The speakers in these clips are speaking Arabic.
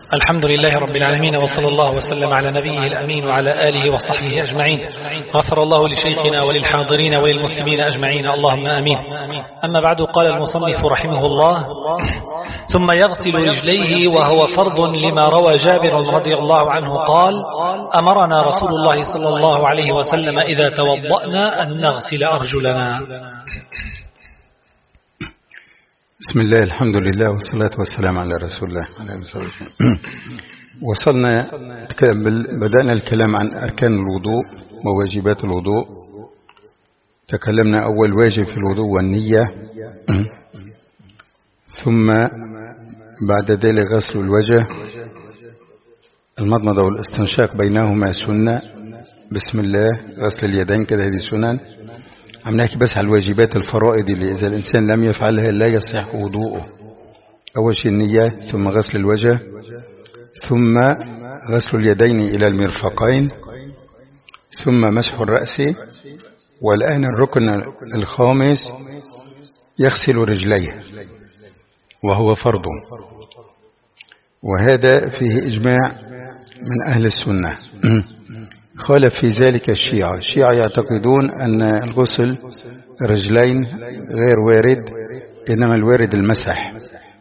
الحمد لله رب العالمين، وصلى الله وسلم على نبيه الأمين وعلى آله وصحبه أجمعين. غفر الله لشيخنا وللحاضرين وللمسلمين أجمعين، اللهم آمين. أما بعد، قال المصنف رحمه الله: ثم يغسل رجليه، وهو فرض لما روى جابر رضي الله عنه قال: أمرنا رسول الله صلى الله عليه وسلم إذا توضأنا أن نغسل أرجلنا. بسم الله، الحمد لله، والصلاة والسلام على رسول الله. وصلنا بدأنا الكلام عن أركان الوضوء وواجبات الوضوء. تكلمنا أول واجب في الوضوء والنية، ثم بعد ذلك غسل الوجه، المضمضة والاستنشاق بينهما سنة، بسم الله، غسل اليدين كده، هذه سنن. عم نحكي بس على الواجبات الفرائض اللي إذا الإنسان لم يفعلها لا يصح وضوءه. أول شيء النية، ثم غسل الوجه، ثم غسل اليدين إلى المرفقين، ثم مسح الرأس. والآن الركن الخامس يغسل رجليه، وهو فرض، وهذا فيه إجماع من أهل السنة. خالف في ذلك الشيعة. الشيعة يعتقدون أن الغسل رجلين غير وارد، إنما الوارد المسح.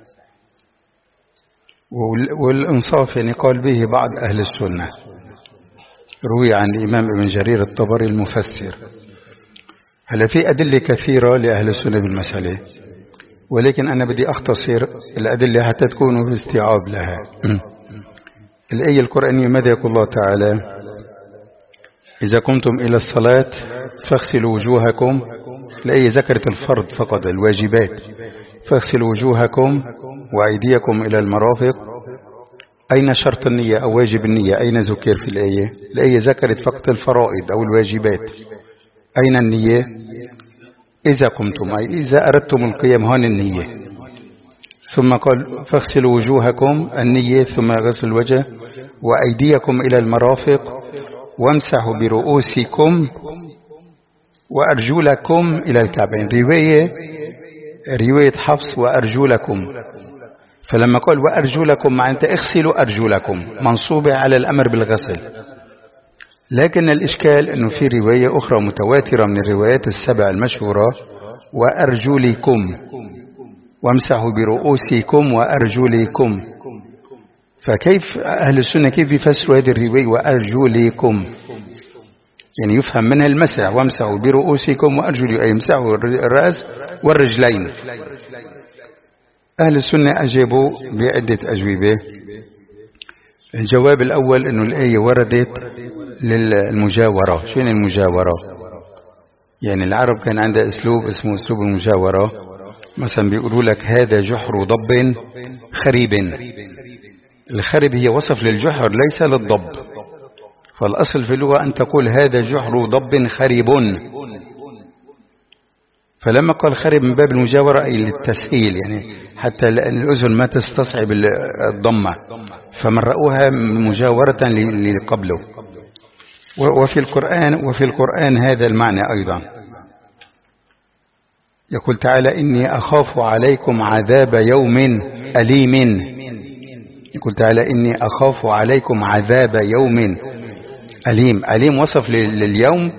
والإنصاف يعني قال به بعض أهل السنة، روي عن الإمام ابن جرير الطبري المفسر. هلا في أدلة كثيرة لأهل السنة بالمسألة، ولكن أنا بدي أختصر الأدلة حتى تكونوا في استيعاب لها. الآية القرآنية ماذا يقول الله تعالى؟ إذا قمتم إلى الصلاة فاغسلوا وجوهكم. الآية ذكرت الفرض فقط، الواجبات. فاغسلوا وجوهكم وأيديكم إلى المرافق. أين شرط النية أو واجب النية؟ أين ذكر في الآية؟ الآية ذكرت فقط الفرائض أو الواجبات. أين النية؟ إذا قمتم، أي إذا أردتم القيام، هون النية. ثم قال فاغسلوا وجوهكم، النية، ثم غسل الوجه، وأيديكم إلى المرافق، وامسحوا برؤوسكم وأرجلكم إلى الكعبين. رواية حفص وأرجلكم. فلما قال وأرجلكم معناته اغسلوا أرجلكم، منصوبة على الأمر بالغسل. لكن الإشكال أنه في رواية أخرى متواترة من الروايات السبع المشهورة: وأرجلكم، وامسحوا برؤوسكم وأرجلكم. فكيف أهل السنة كيف يفسروا هذه الرواية وأرجلكم؟ يعني يفهم منها المسح، وامسحوا برؤوسكم وأرجلكم، أي يمسحوا الرأس والرجلين. أهل السنة أجابوا بعدة أجوبة. الجواب الأول أنه الآية وردت للمجاورة. شنو المجاورة؟ يعني العرب كان عندها أسلوب اسمه أسلوب المجاورة. مثلا بيقولوا لك هذا جحر ضب خريب. الخرب هي وصف للجحر ليس للضب، فالأصل في اللغة أن تقول هذا جحر ضب خريب. فلما قال خرب من باب المجاورة أي للتسهيل، يعني حتى الأذن ما تستصعب الضمة، فمرؤوها مجاورة لقبله. وفي القرآن هذا المعنى أيضا. يقول تعالى إني أخاف عليكم عذاب يوم أليم. يقول تعالى إني أخاف عليكم عذاب يوم أليم. أليم وصف لليوم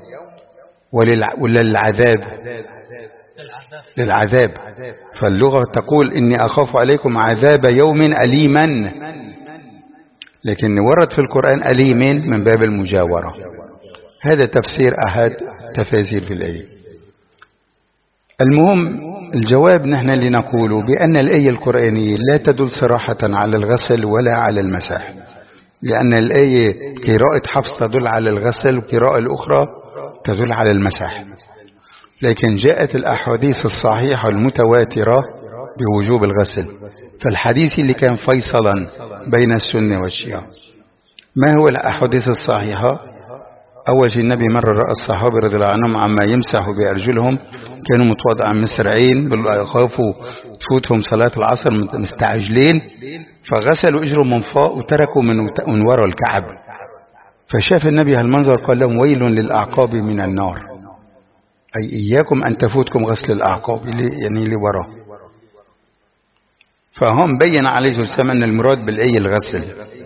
ولا للعذاب؟ للعذاب. فاللغة تقول إني أخاف عليكم عذاب يوم أليما، لكن ورد في القرآن أليم من باب المجاورة. هذا تفسير أحد تفاسير في الآية. المهم الجواب نحن اللي نقوله بأن الآية القرآنية لا تدل صراحة على الغسل ولا على المسح، لأن الآية قراءة حفص تدل على الغسل، وقراءة الأخرى تدل على المسح. لكن جاءت الأحاديث الصحيحة المتواترة بوجوب الغسل. فالحديث اللي كان فيصلا بين السنة والشيعة ما هو الأحاديث الصحيحة؟ أول شيء النبي مرة رأى الصحابة رضي الله عنهم عما يمسحوا بأرجلهم، كانوا متواضعين مسرعين، خافوا تفوتهم صلاة العصر مستعجلين، فغسلوا اجرهم من فوق وتركوا من وراء الكعب. فشاف النبي هالمنظر قال لهم ويل للأعقاب من النار، أي إياكم أن تفوتكم غسل الأعقاب، يعني لوراء. فهم بين عليه الصلاة والسلام أن المراد بالأي الغسل،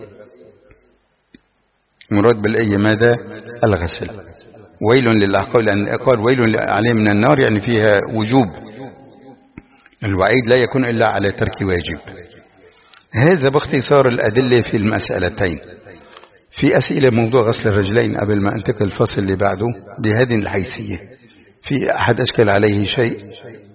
المراد بالأي ماذا؟ الغسل. ويل للأعقاب، لأن قال ويل عليه من النار يعني فيها وجوب، الوعيد لا يكون إلا على ترك واجب. هذا باختصار الأدلة في المسألتين. في أسئلة موضوع غسل الرجلين قبل ما أنتقل الفصل اللي بعده بهذه الحيثية؟ في أحد أشكل عليه شيء؟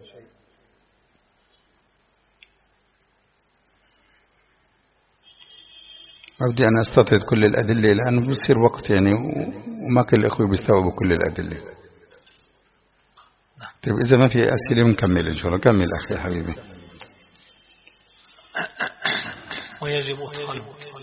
أبدي أنا أستطرد كل الأدلة لأنه بيصير وقت يعني وما كل الأخوة بيستوعبوا كل الأدلة. طيب إذا ما في أسئلة بنكمل إن شاء الله. كمل أخي حبيبي. ويجب إدخاله.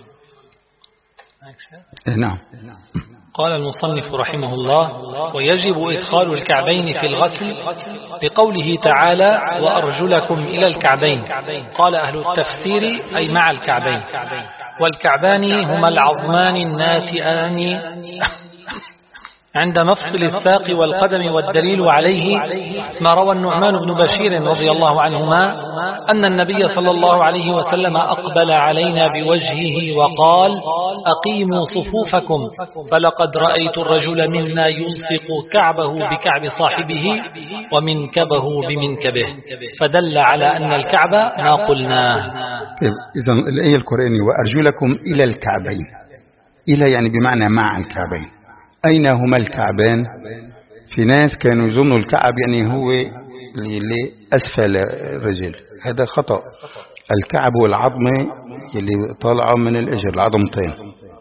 نعم. قال المصنف رحمه الله: ويجب إدخال الكعبين في الغسل لقوله تعالى: وأرجلكم إلى الكعبين. قال أهل التفسير أي مع الكعبين، والكعبان هما العظمان الناتئان عند مفصل الساق والقدم. والدليل عليه ما روى النعمان بن بشير رضي الله عنهما أن النبي صلى الله عليه وسلم أقبل علينا بوجهه وقال: أقيموا صفوفكم، فلقد رأيت الرجل منا يلصق كعبه بكعب صاحبه ومنكبه بمنكبه، فدل على أن الكعب ما قلناه. إذا الآية القرآنية وأرجلكم إلى الكعبين، إلى يعني بمعنى مع الكعبين. أين هما الكعبان؟ في ناس كانوا يظنوا الكعب يعني هو اللي أسفل الرجل، هذا خطأ. الكعب والعظمة اللي طالعة من الإجر، العظمتين.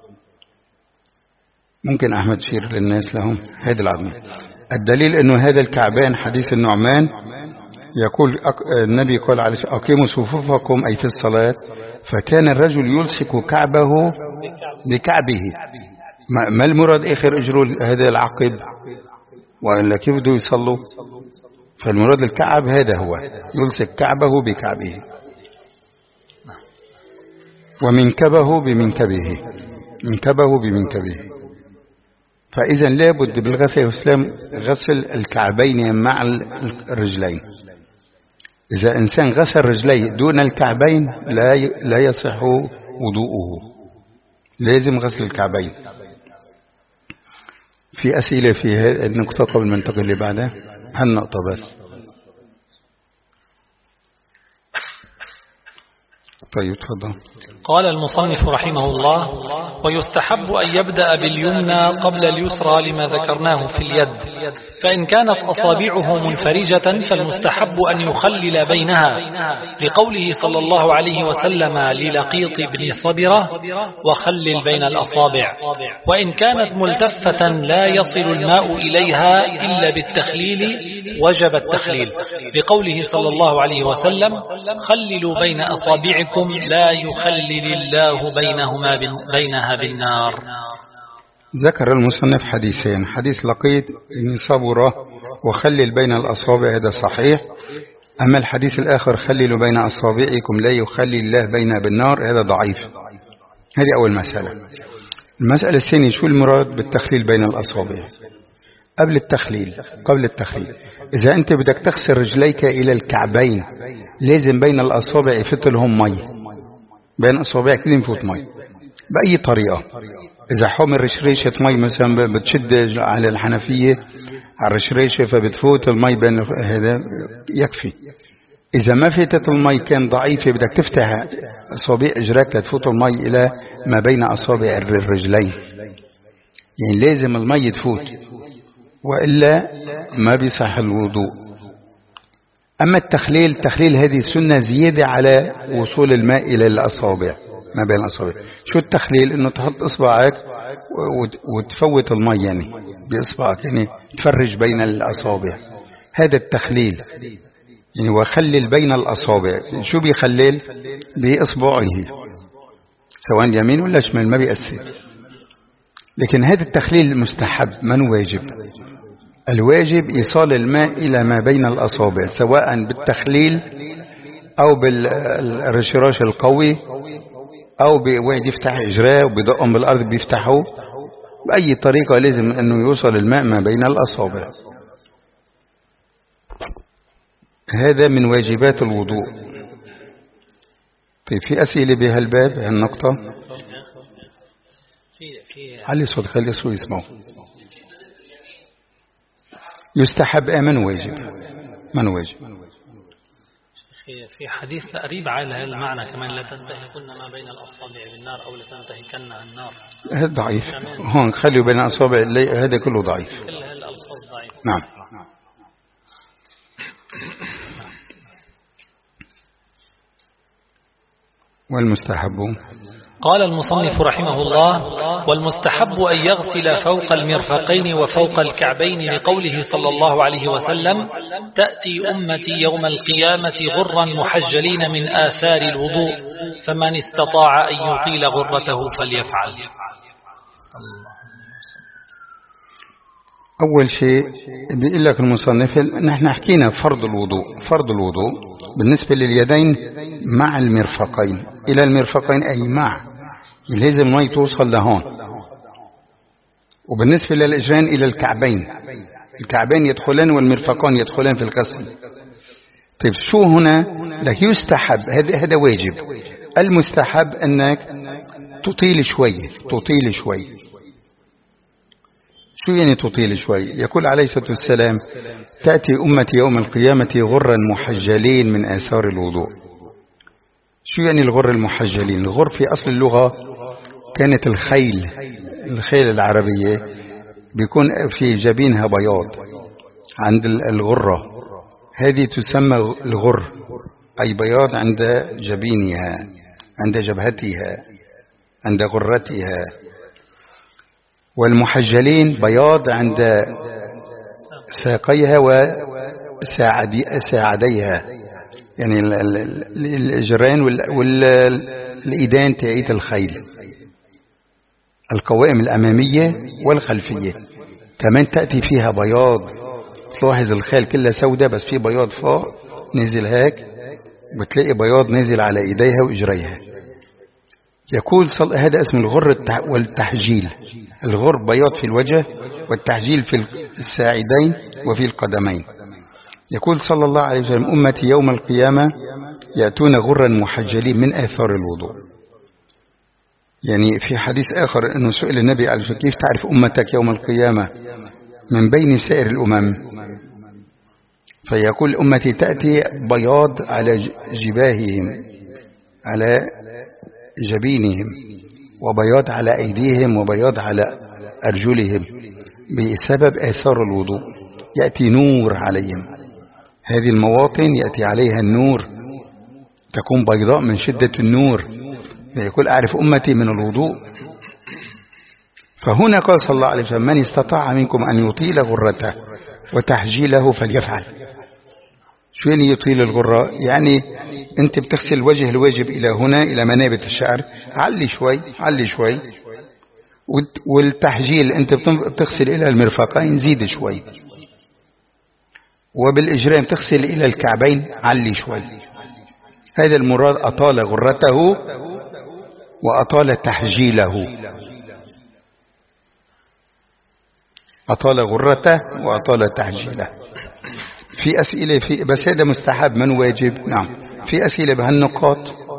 ممكن أحمد شير للناس لهم هذه العظمة. الدليل أنه هذا الكعبان حديث النعمان يقول النبي قال عليه أقيموا صفوفكم أي في الصلاة، فكان الرجل يلصق كعبه بكعبه. ما المراد آخر أجره هذا العقب؟ وإلا كيف بده يصلوا؟ فالمراد الكعب هذا هو يلصق كعبه بكعبه ومنكبه بمنكبه، منكبه بمنكبه. فإذا لابد بالغسل والسلام غسل الكعبين مع الرجلين. إذا إنسان غسل رجليه دون الكعبين لا يصح وضوءه، لازم غسل الكعبين. في أسئلة في هذه النقطة قبل ما ننتقل اللي بعدها؟ هالنقطة بس. طيب تفضل. قال المصنف رحمه الله: ويستحب أن يبدأ باليمنى قبل اليسرى لما ذكرناه في اليد، فإن كانت أصابعه منفرجة فالمستحب أن يخلل بينها، لقوله صلى الله عليه وسلم للقيط بن صبرة: وخلل بين الأصابع. وإن كانت ملتفة لا يصل الماء إليها إلا بالتخليل وجب التخليل، لقوله صلى الله عليه وسلم: خللوا بين أصابعكم لا يخلل الله بينها بالنار. ذكر المصنف حديثين: حديث لقيط بن صبرة وخلل بين الأصابع، هذا صحيح. أما الحديث الآخر خللوا بين أصابعكم لا يخلل الله بينها بالنار، هذا ضعيف. هذه أول مسألة. المسألة الثانية: شو المراد بالتخليل بين الأصابع؟ قبل التخليل إذا أنت بدك تغسل رجليك إلى الكعبين لازم بين الأصابع يفوت لهم مي، بين أصابعك لازم يفوت مي بأي طريقة. إذا حمل رشريشة مي مثلا بتشد على الحنفية على الرشريشة فبتفوت المي بين، هذا يكفي. إذا ما فاتت المي كان ضعيفة بدك تفتح أصابع إجراك تفوت المي إلى ما بين أصابع الرجلين، يعني لازم المي تفوت وإلا ما بيصح الوضوء. أما التخليل هذه سنة زيادة على وصول الماء إلى الأصابع ما بين الأصابع. شو التخليل؟ إنه تحط إصبعك وتفوت الماء يعني بإصبعك، يعني تفرج بين الأصابع، هذا التخليل. يعني وخلل بين الأصابع. شو بيخلل؟ بإصبعه سواء يمين ولا شمال ما بيأثر. لكن هذا التخليل مستحب من واجب. الواجب إيصال الماء إلى ما بين الأصابع سواء بالتخليل أو بالرشراش القوي أو بواحد يفتح إجراه وبيدقهم بالأرض بيفتحه، بأي طريقة لازم أنه يوصل الماء ما بين الأصابع. هذا من واجبات الوضوء. طيب في أسئلة بهالباب هالنقطة؟ علي صوت خلي الصوت يسمعوا. يستحب من واجب؟ من واجب؟ في حديث تقريب على هذا المعنى كمان، لا تنتهكن ما بين الأصابع بالنار أو لا تنتهكن النار. هذا ضعيف، هون خلوا بين الأصابع هذا كله ضعيف. كل هالألفاظ ضعيف. نعم. والمستحب؟ قال المصنف رحمه الله: والمستحب أن يغسل فوق المرفقين وفوق الكعبين، لقوله صلى الله عليه وسلم: تأتي أمتي يوم القيامة غرا محجلين من آثار الوضوء، فمن استطاع أن يطيل غرته فليفعل. أول شيء بيقول لك المصنف نحن حكينا فرض الوضوء بالنسبة لليدين مع المرفقين، إلى المرفقين أي مع، لازم المي توصل لهون. وبالنسبة للإجرين إلى الكعبين يدخلان والمرفقان يدخلان في الغسل. طيب شو هنا؟ لك يستحب، هذا واجب. المستحب أنك تطيل شوي. شو يعني تطيل شوي؟ يقول عليه الصلاة والسلام: تأتي أمتي يوم القيامة غرا محجلين من آثار الوضوء. شو يعني الغر المحجلين؟ الغر في أصل اللغة كانت الخيل العربية بيكون في جبينها بياض عند الغرة، هذه تسمى الغر، أي بياض عند جبينها، عند جبهتها، عند غرتها. والمحجلين بياض عند ساقيها وساعديها، يعني الإجرين والإيدين تاعيت الخيل، القوائم الأمامية والخلفية كمان تأتي فيها بياض. تلاحظ الخيل كلها سوداء بس في بياض فوق نزل هيك، بتلاقي بياض نزل على إيديها وإجريها. يقول هذا اسم الغر والتحجيل. الغر بياض في الوجه، والتحجيل في الساعدين وفي القدمين. يقول صلى الله عليه وسلم: أمتي يوم القيامة يأتون غرا محجلين من آثار الوضوء. يعني في حديث آخر أنه سئل النبي عليه الصلاة والسلام: كيف تعرف أمتك يوم القيامة من بين سائر الأمم؟ فيقول: أمتي تأتي بياض على جباههم، على جبينهم، وبياض على أيديهم، وبياض على أرجلهم، بسبب آثار الوضوء. يأتي نور عليهم، هذه المواطن يأتي عليها النور، تكون بيضاء من شدة النور. يقول: أعرف أمتي من الوضوء. فهنا قال صلى الله عليه وسلم: من استطاع منكم أن يطيل غرته وتحجيله فليفعل. شو يعني يطيل الغرة؟ يعني أنت بتغسل وجه الواجب إلى هنا، إلى منابت الشعر، علي شوي. والتحجيل أنت بتغسل إلى المرفقين، زيد شوي. وبالإجرام تغسل إلى الكعبين، علي شوي. هذا المراد: أطال غرته وأطال تحجيله. أطال غرته وأطال تحجيله. في أسئلة بس هذا مستحب من واجب. نعم في أسئلة بهالنقاط.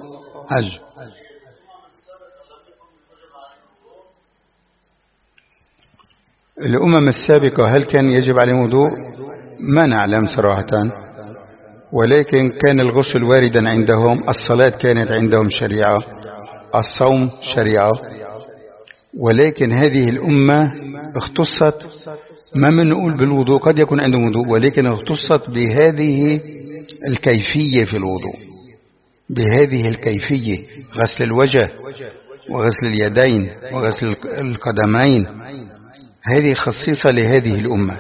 الأمم السابقة هل كان يجب عليهم وضوء؟ ما نعلم صراحة، ولكن كان الغسل واردا عندهم، الصلاة كانت عندهم شريعة، الصوم شريعة. ولكن هذه الأمة اختصت، ما بنقول بالوضوء، قد يكون عندهم وضوء، ولكن اختصت بهذه الكيفية في الوضوء، بهذه الكيفية: غسل الوجه وغسل اليدين وغسل القدمين. هذه خصيصة لهذه الأمة.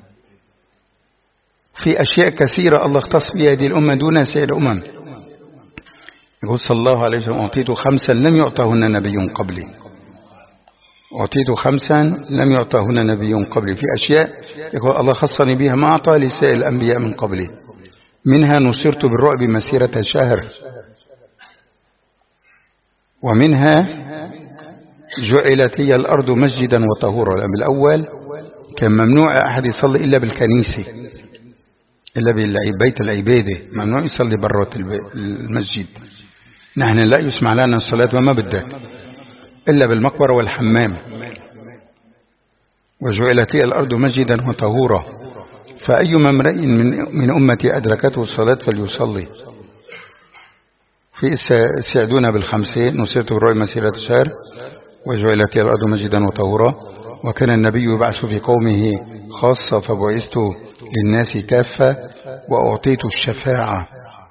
في أشياء كثيرة الله اختص بها هذه الأمة دون سائر الأمم. يقول صلى الله عليه وسلم: أعطيت 5 لم يعطهن نبي قبلي. أعطيت 5 لم يعطهن نبي قبلي. في أشياء يقول الله خصني بها ما أعطى لسائر الأنبياء من قبلي. منها نصرت بالرعب مسيرة شهر، ومنها جعلت لي الأرض مسجدا وطهورا. بالأول كان ممنوع أحد يصلي إلا بالكنيسة، إلا ببيت العبادة، ممنوع يصلي برات المسجد. نحن لا يسمع لنا الصلاة وما بدك إلا بالمقبرة والحمام. وجعلت لي الأرض مسجدا وطهورا، فأي امرئ من أمتي أدركته الصلاة فليصلي. في سعدون بالخمسين نصرت بالرؤيا مسيرة شهر، وجعلت لي الأرض مسجدا وطهورا، وكان النبي يبعث في قومه خاصة فبعثت للناس كافة وأعطيت الشفاعة.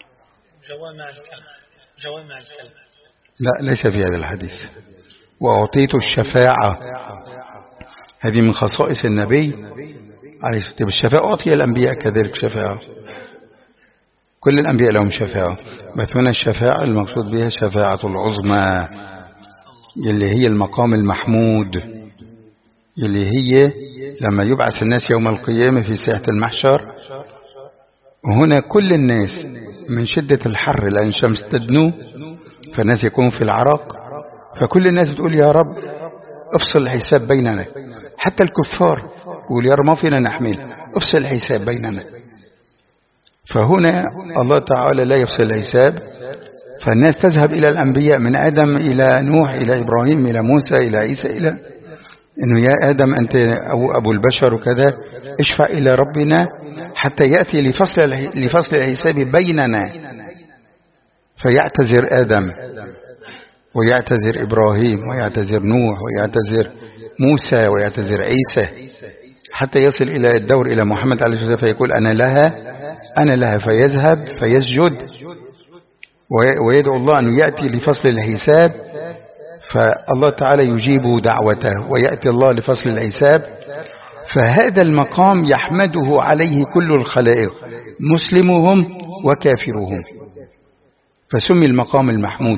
جوامع الكلم لا، ليس في هذا الحديث. وأعطيت الشفاعة هذه من خصائص النبي عليه الصلاة والسلام. الشفاعة أعطي الأنبياء كذلك شفاعة، كل الأنبياء لهم شفاعة، بس من الشفاعة المقصود بها الشفاعة العظمى اللي هي المقام المحمود، اللي هي لما يبعث الناس يوم القيامة في ساحة المحشر، وهنا كل الناس من شدة الحر لأن الشمس تدنو فالناس يكون في العراق، فكل الناس بتقول يا رب افصل الحساب بيننا، حتى الكفار يقول يا رب ما فينا نحمل، افصل الحساب بيننا. فهنا الله تعالى لا يفصل الحساب، فالناس تذهب إلى الأنبياء من آدم إلى نوح إلى إبراهيم إلى موسى إلى عيسى، إلى إنه يا آدم أنت أبو البشر وكذا، اشفع إلى ربنا حتى يأتي لفصل الحساب بيننا. فيعتذر آدم ويعتذر إبراهيم ويعتذر نوح ويعتذر موسى ويعتذر عيسى، حتى يصل إلى الدور إلى محمد عليه الصلاة والسلام، فيقول أنا لها فيذهب فيسجد ويدعو الله أن يأتي لفصل الحساب، فالله تعالى يجيب دعوته ويأتي الله لفصل الحساب. فهذا المقام يحمده عليه كل الخلائق مسلمهم وكافرهم، فسمي المقام المحمود.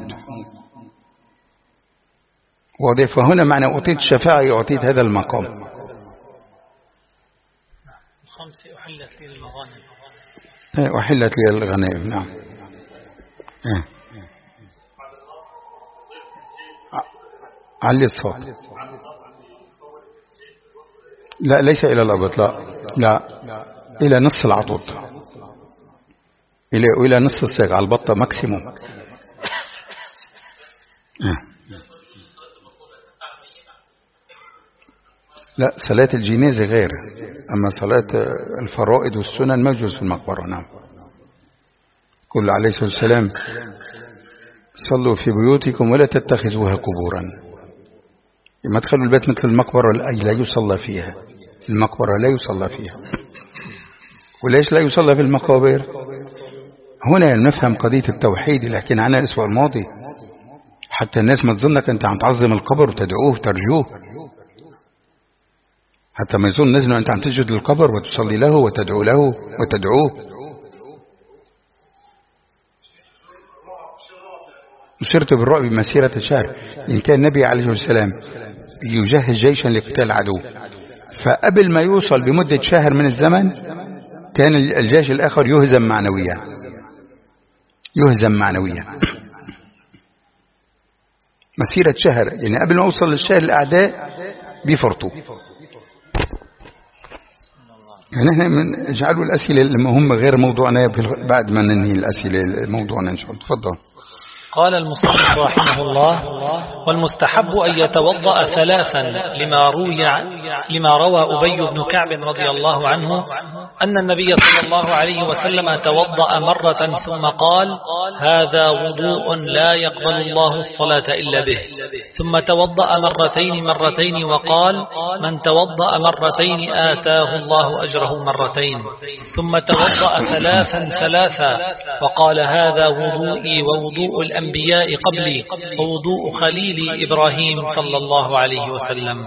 فهنا معنى أعطيت الشفاعة أعطيت هذا المقام. الخمس أحلت لي المغانم. أحلت لي الغنائم. نعم. علي الصوت. لا، ليس إلى الأبط، لا إلى نص العضد، إلى نص الساق على البطة ماكسيموم. لا، صلاة الجنازة غير، أما صلاة الفرائض والسنن مجوز في المقبرة. نعم. قل عليه الصلاة والسلام صلوا في بيوتكم ولا تتخذوها قبورا. ما تخلوا البيت مثل المقبرة، أي لا يصلى فيها، المقبرة لا يصلى فيها. وليش لا يصلى في المقابر؟ هنا نفهم قضية التوحيد اللي حكينا عنها الأسبوع الماضي، حتى الناس ما تظنك أنت عم تعظم القبر وتدعوه وترجوه، حتى ما يظن الناس أنه أنت عم تسجد للقبر وتصلي له وتدعو له وتدعوه. نصرت بالرعب مسيرة شهر. إن كان النبي عليه السلام يجهز جيشا لقتال العدو، فقبل ما يوصل بمدة شهر من الزمن كان الجيش الآخر يهزم معنويا. مسيرة شهر، يعني قبل ما يوصل للشهر الأعداء بيفرطوا. يعني احنا نجعلوا الأسئلة المهمة غير موضوعنا بعد ما ننهي الأسئلة موضوعنا إن شاء الله. تفضل. قال المصنف رحمه الله: والمستحب أن يتوضأ ثلاثا لما روى أبي بن كعب رضي الله عنه أن النبي صلى الله عليه وسلم توضأ مرة ثم قال: هذا وضوء لا يقبل الله الصلاة إلا به. ثم توضأ مرتين وقال: من توضأ مرتين آتاه الله أجره مرتين. ثم توضأ ثلاثا وقال: هذا وضوئي ووضوء الأنبياء قبلي ووضوء خليلي إبراهيم صلى الله عليه وسلم.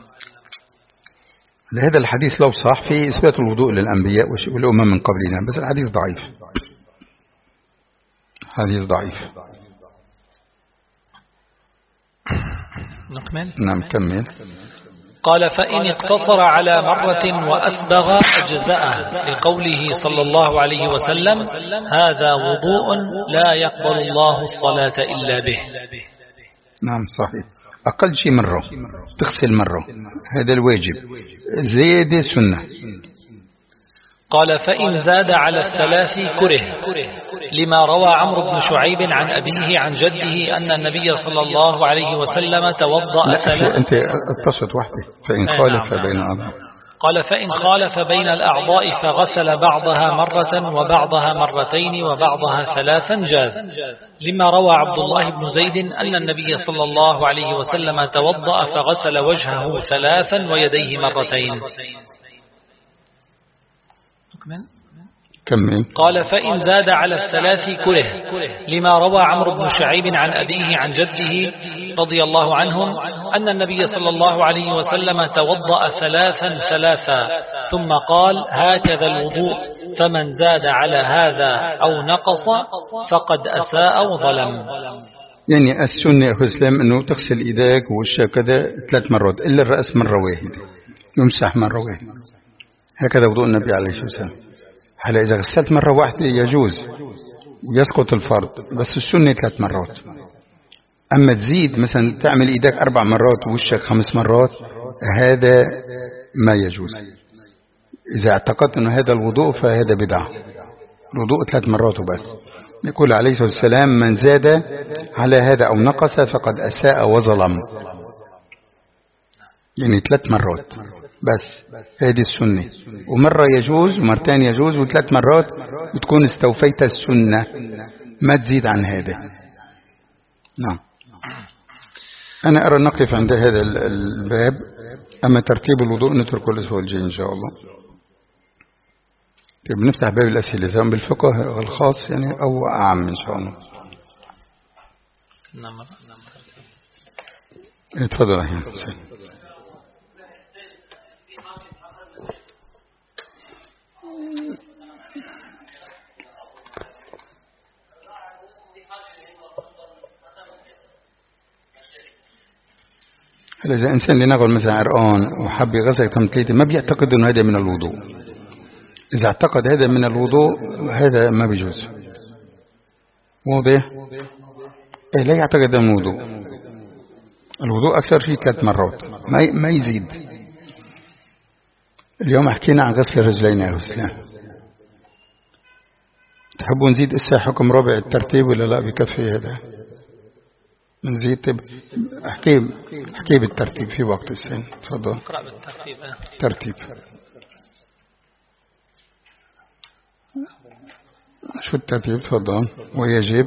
هذا الحديث لو صح في إثبات الوضوء للأنبياء والأمم من قبلنا، بس الحديث ضعيف، حديث ضعيف. نكمل. نعم كمل. قال: فإن اقتصر على مرة وأسبغ أجزأه، لقوله صلى الله عليه وسلم: هذا وضوء لا يقبل الله الصلاة إلا به. نعم صحيح، أقل شيء مرة تغسل مرة، هذا الواجب، زيادة سنة. قال فإن زاد على الثلاث كره، لما روى عمرو بن شعيب عن أبيه عن جده أن النبي صلى الله عليه وسلم توضأ ثلاث. أنت اتصلت وحدي فإن خالف بين الأعضاء. قال فإن خالف بين الأعضاء فغسل بعضها مرة وبعضها مرتين وبعضها ثلاثا جاز، لما روى عبد الله بن زيد أن النبي صلى الله عليه وسلم توضأ فغسل وجهه ثلاثا ويديه مرتين. كمل. قال فإن زاد على الثلاث كره، لما روى عمرو بن شعيب عن أبيه عن جده رضي الله عنهم أن النبي صلى الله عليه وسلم توضأ ثلاثا ثم قال هكذا الوضوء، فمن زاد على هذا أو نقص فقد أساء وظلم. يعني السنة يا أخي الإسلام أنه تغسل إيديك ووشك كذا 3 مرات، إلا الرأس مرة واحدة، يمسح مرة واحدة، هكذا وضوء النبي عليه الصلاة والسلام. هلا إذا غسلت مرة واحدة يجوز ويسقط الفرض، بس السنة 3 مرات. أما تزيد مثلا تعمل إيدك 4 مرات ووشك 5 مرات، هذا ما يجوز. إذا اعتقدت أن هذا الوضوء فهذا بدعة. الوضوء 3 مرات وبس. يقول عليه الصلاة والسلام من زاد على هذا أو نقص فقد أساء وظلم، يعني 3 مرات بس، هذه السنة. ومرة يجوز ومرتين يجوز و3 مرات بتكون استوفيت السنة، ما تزيد عن هذا. نعم. أنا أرى نقف عند هذا الباب. أما ترتيب الوضوء نتركه الأسبوع الجاي إن شاء الله. طيب نفتح باب الأسئلة سواء بالفقه الخاص يعني أو أعم إن شاء الله. اتفضل يا حسين. إذا إنسان لنقل مثلا عرقان وحب يغسل تمثيلته ما بيعتقد أنه هذا من الوضوء. إذا اعتقد هذا من الوضوء هذا ما بيجوز. واضح؟ لا يعتقد هذا من الوضوء. الوضوء أكثر شيء 3 مرات ما يزيد. اليوم حكينا عن غسل الرجلين يا أستاذ. تحبوا نزيد إسا حكم ربع الترتيب ولا لا بكفي هذا؟ نزيد. طيب احكي بالترتيب في وقت السن. تفضل. اقرأ بالترتيب. ترتيب. شو الترتيب؟ تفضل. ويجب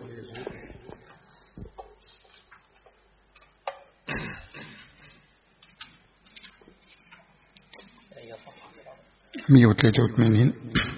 مية 183.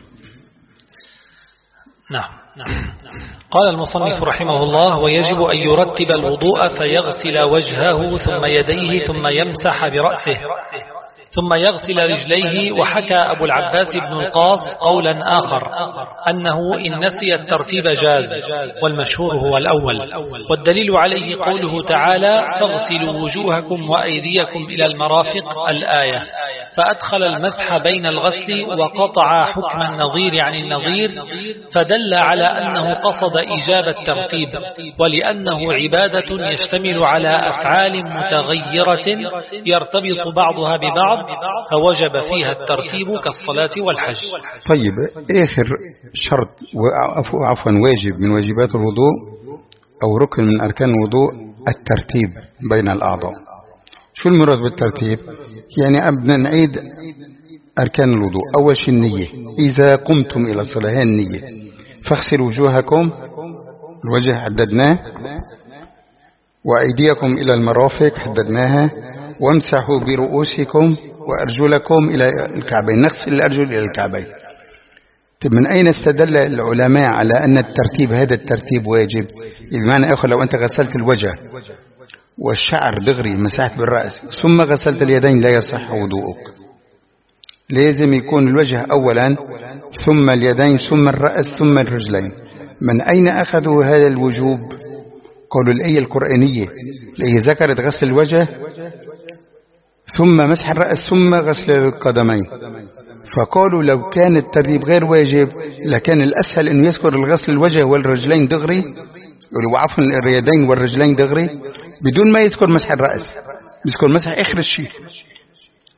نعم. قال المصنف رحمه الله ويجب أن يرتب الوضوء فيغسل وجهه ثم يديه ثم يمسح برأسه ثم يغسل رجليه. وحكى أبو العباس بن القاص قولا آخر أنه إن نسي الترتيب جاز، والمشهور هو الأول، والدليل عليه قوله تعالى فاغسلوا وجوهكم وأيديكم إلى المرافق الآية، فأدخل المسح بين الغسل وقطع حكم النظير عن النظير، فدل على أنه قصد إيجاب الترتيب، ولأنه عبادة يشتمل على أفعال متغيرة يرتبط بعضها ببعض، فوجب فيها الترتيب كالصلاة والحج. طيب آخر شرط عفوا واجب من واجبات الوضوء أو ركن من أركان الوضوء الترتيب بين الأعضاء. شو المراد بالترتيب؟ يعني أبدأ نعيد أركان الوضوء. أول شيء النية، إذا قمتم إلى الصلاة النية. فاغسلوا وجوهكم، الوجه حددناه، وأيديكم إلى المرافق حددناها، وامسحوا برؤوسكم وأرجلكم إلى الكعبين، نغسل الأرجل إلى الكعبين. طيب من أين استدل العلماء على أن الترتيب هذا الترتيب واجب؟ بمعنى آخر لو أنت غسلت الوجه والشعر دغري مسحت بالرأس ثم غسلت اليدين لا يصح وضوءك. لازم يكون الوجه أولا ثم اليدين ثم الرأس ثم الرجلين. من أين أخذوا هذا الوجوب؟ قالوا الآية القرآنية التي ذكرت غسل الوجه ثم مسح الرأس ثم غسل القدمين، فقالوا لو كان الترتيب غير واجب لكان الأسهل أن يذكر الغسل الوجه والرجلين دغري، وعفوا اليدين والرجلين دغري بدون ما يذكر مسح الرأس، يذكر مسح آخر الشيء.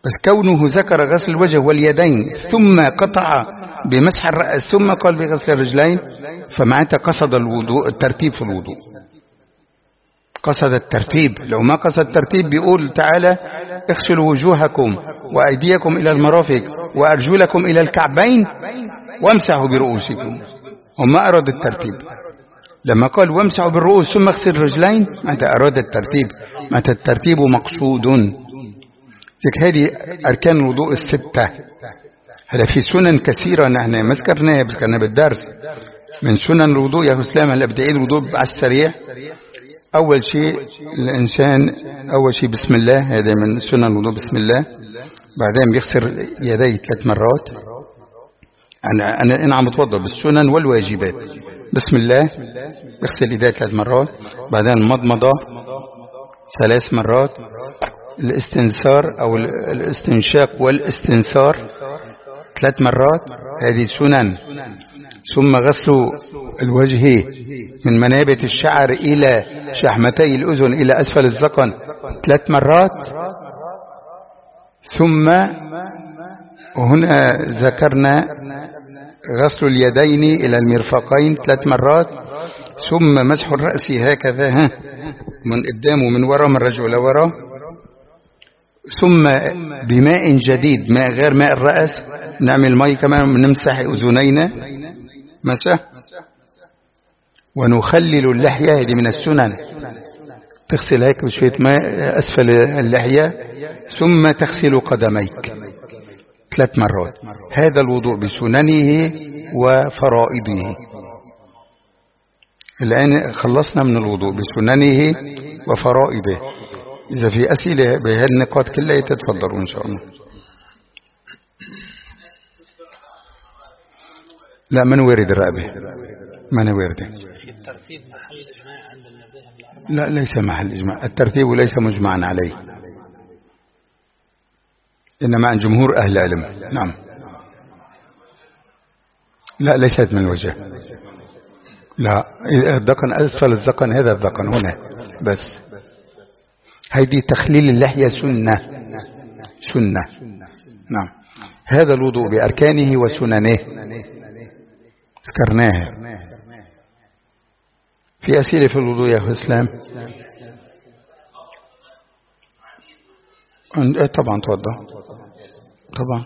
بس كونه ذكر غسل الوجه واليدين ثم قطع بمسح الرأس ثم قال بغسل الرجلين، فمعناتها قصد الوضوء، الترتيب في الوضوء، قصد الترتيب. لو ما قصد الترتيب بيقول تعالى اغسلوا وجوهكم وأيديكم إلى المرافق وأرجلكم إلى الكعبين وامسحوا برؤوسكم، وما أراد الترتيب. لما قال وامسحوا بالرؤوس ثم اغسل الرجلين معناتها أراد الترتيب، معناتها الترتيب مقصود. هذه أركان الوضوء الستة. هذا في سنن كثيرة نحن ما ذكرناها بس كنا بالدرس. من سنن الوضوء يا إسلام، هلا بدي أعيد الوضوء على السريع. أول شيء الإنسان أول شيء بسم الله، هذا من سنن الوضوء بسم الله. بعدين بيغسل يديه 3 مرات. أنا عم بتوضأ بالسنن والواجبات. بسم الله، بيغسل يديه 3 مرات. بعدين المضمضة 3 مرات. الاستنثار أو الاستنشاق والاستنثار 3 مرات، هذه سنن. ثم غسل الوجه من منابت الشعر إلى شحمتي الأذن إلى أسفل الذقن 3 مرات. ثم هنا ذكرنا غسل اليدين إلى المرفقين 3 مرات. ثم مسح الرأس هكذا من قدام ومن وراء، من رجل إلى وراء. ثم بماء جديد، ماء غير ماء الرأس، نعمل ماء كمان نمسح أذنينا مسح. ونخلل اللحية، هذه من السنن، تغسل هيك بشوية ماء أسفل اللحية. ثم تغسل قدميك 3 مرات. هذا الوضوء بسننه وفرائضه. الآن خلصنا من الوضوء بسننه وفرائضه. إذا في أسئلة بهالنقاط كلها تتفضلوا إن شاء الله. لا، من وارد الرقبة، من وارد. الترتيب محل إجماع عند المذاهب الأربعة؟ لا، ليس محل إجماع. الترتيب ليس مجمعا عليه، إنما عن جمهور أهل العلم. نعم. لا، ليست من الوجه. لا، الذقن أسفل الذقن، هذا الذقن هنا بس. هذه تخليل اللحية سنة. سنة. نعم. هذا الوضوء بأركانه وسننه ذكرناها. في أسئلة في الوضوء يا أخي إسلام؟ طبعا توضأ. طبعا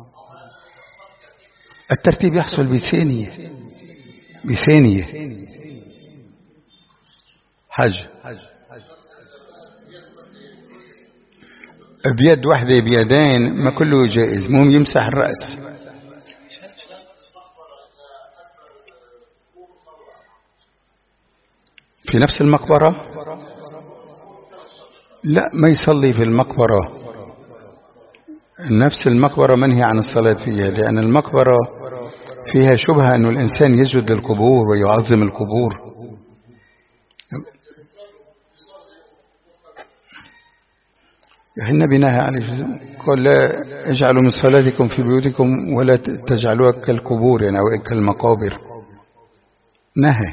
الترتيب يحصل بثانية. بثانية. حج بيد واحدة بيدين ما كله جائز. مهم يمسح الرأس. في نفس المقبرة؟ لا، ما يصلي في المقبرة. نفس المقبرة منهي عن الصلاة فيها، لأن المقبرة فيها شبهة أن الإنسان يسجد للقبور ويعظم القبور. النبي نهى عليه، قال لا اجعلوا من صلاتكم في بيوتكم ولا تجعلوها كالقبور، يعني أو كالمقابر. نهى.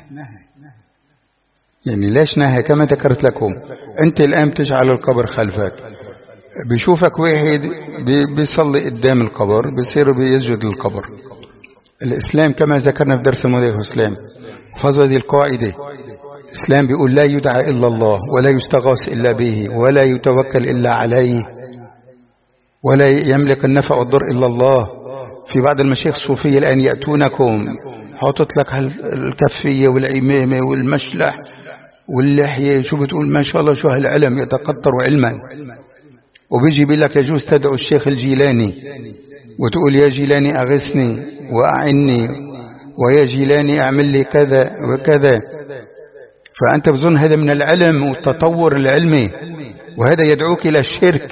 يعني ليش نهى؟ كما ذكرت لكم، أنت الآن بتجعل القبر خلفك، بيشوفك واحد بيصلي قدام القبر بيصير بيسجد للقبر. الإسلام كما ذكرنا في درس الماضي الإسلام حفظ هذه القاعدة. الإسلام بيقول لا يدعى إلا الله، ولا يستغاث إلا به، ولا يتوكل إلا عليه، ولا يملك النفع والضر إلا الله. في بعض المشايخ الصوفية الآن يأتونكم حاطط لك الكفية والعمامة والمشلح واللحية، شو بتقول ما شاء الله شو هالعلم، يتقطر علما. وبيجي بيقول لك يجوز تدعو الشيخ الجيلاني وتقول يا جيلاني أغثني وأعني، ويا جيلاني أعمل لي كذا وكذا. فأنت بظن هذا من العلم والتطور العلمي، وهذا يدعوك إلى الشرك.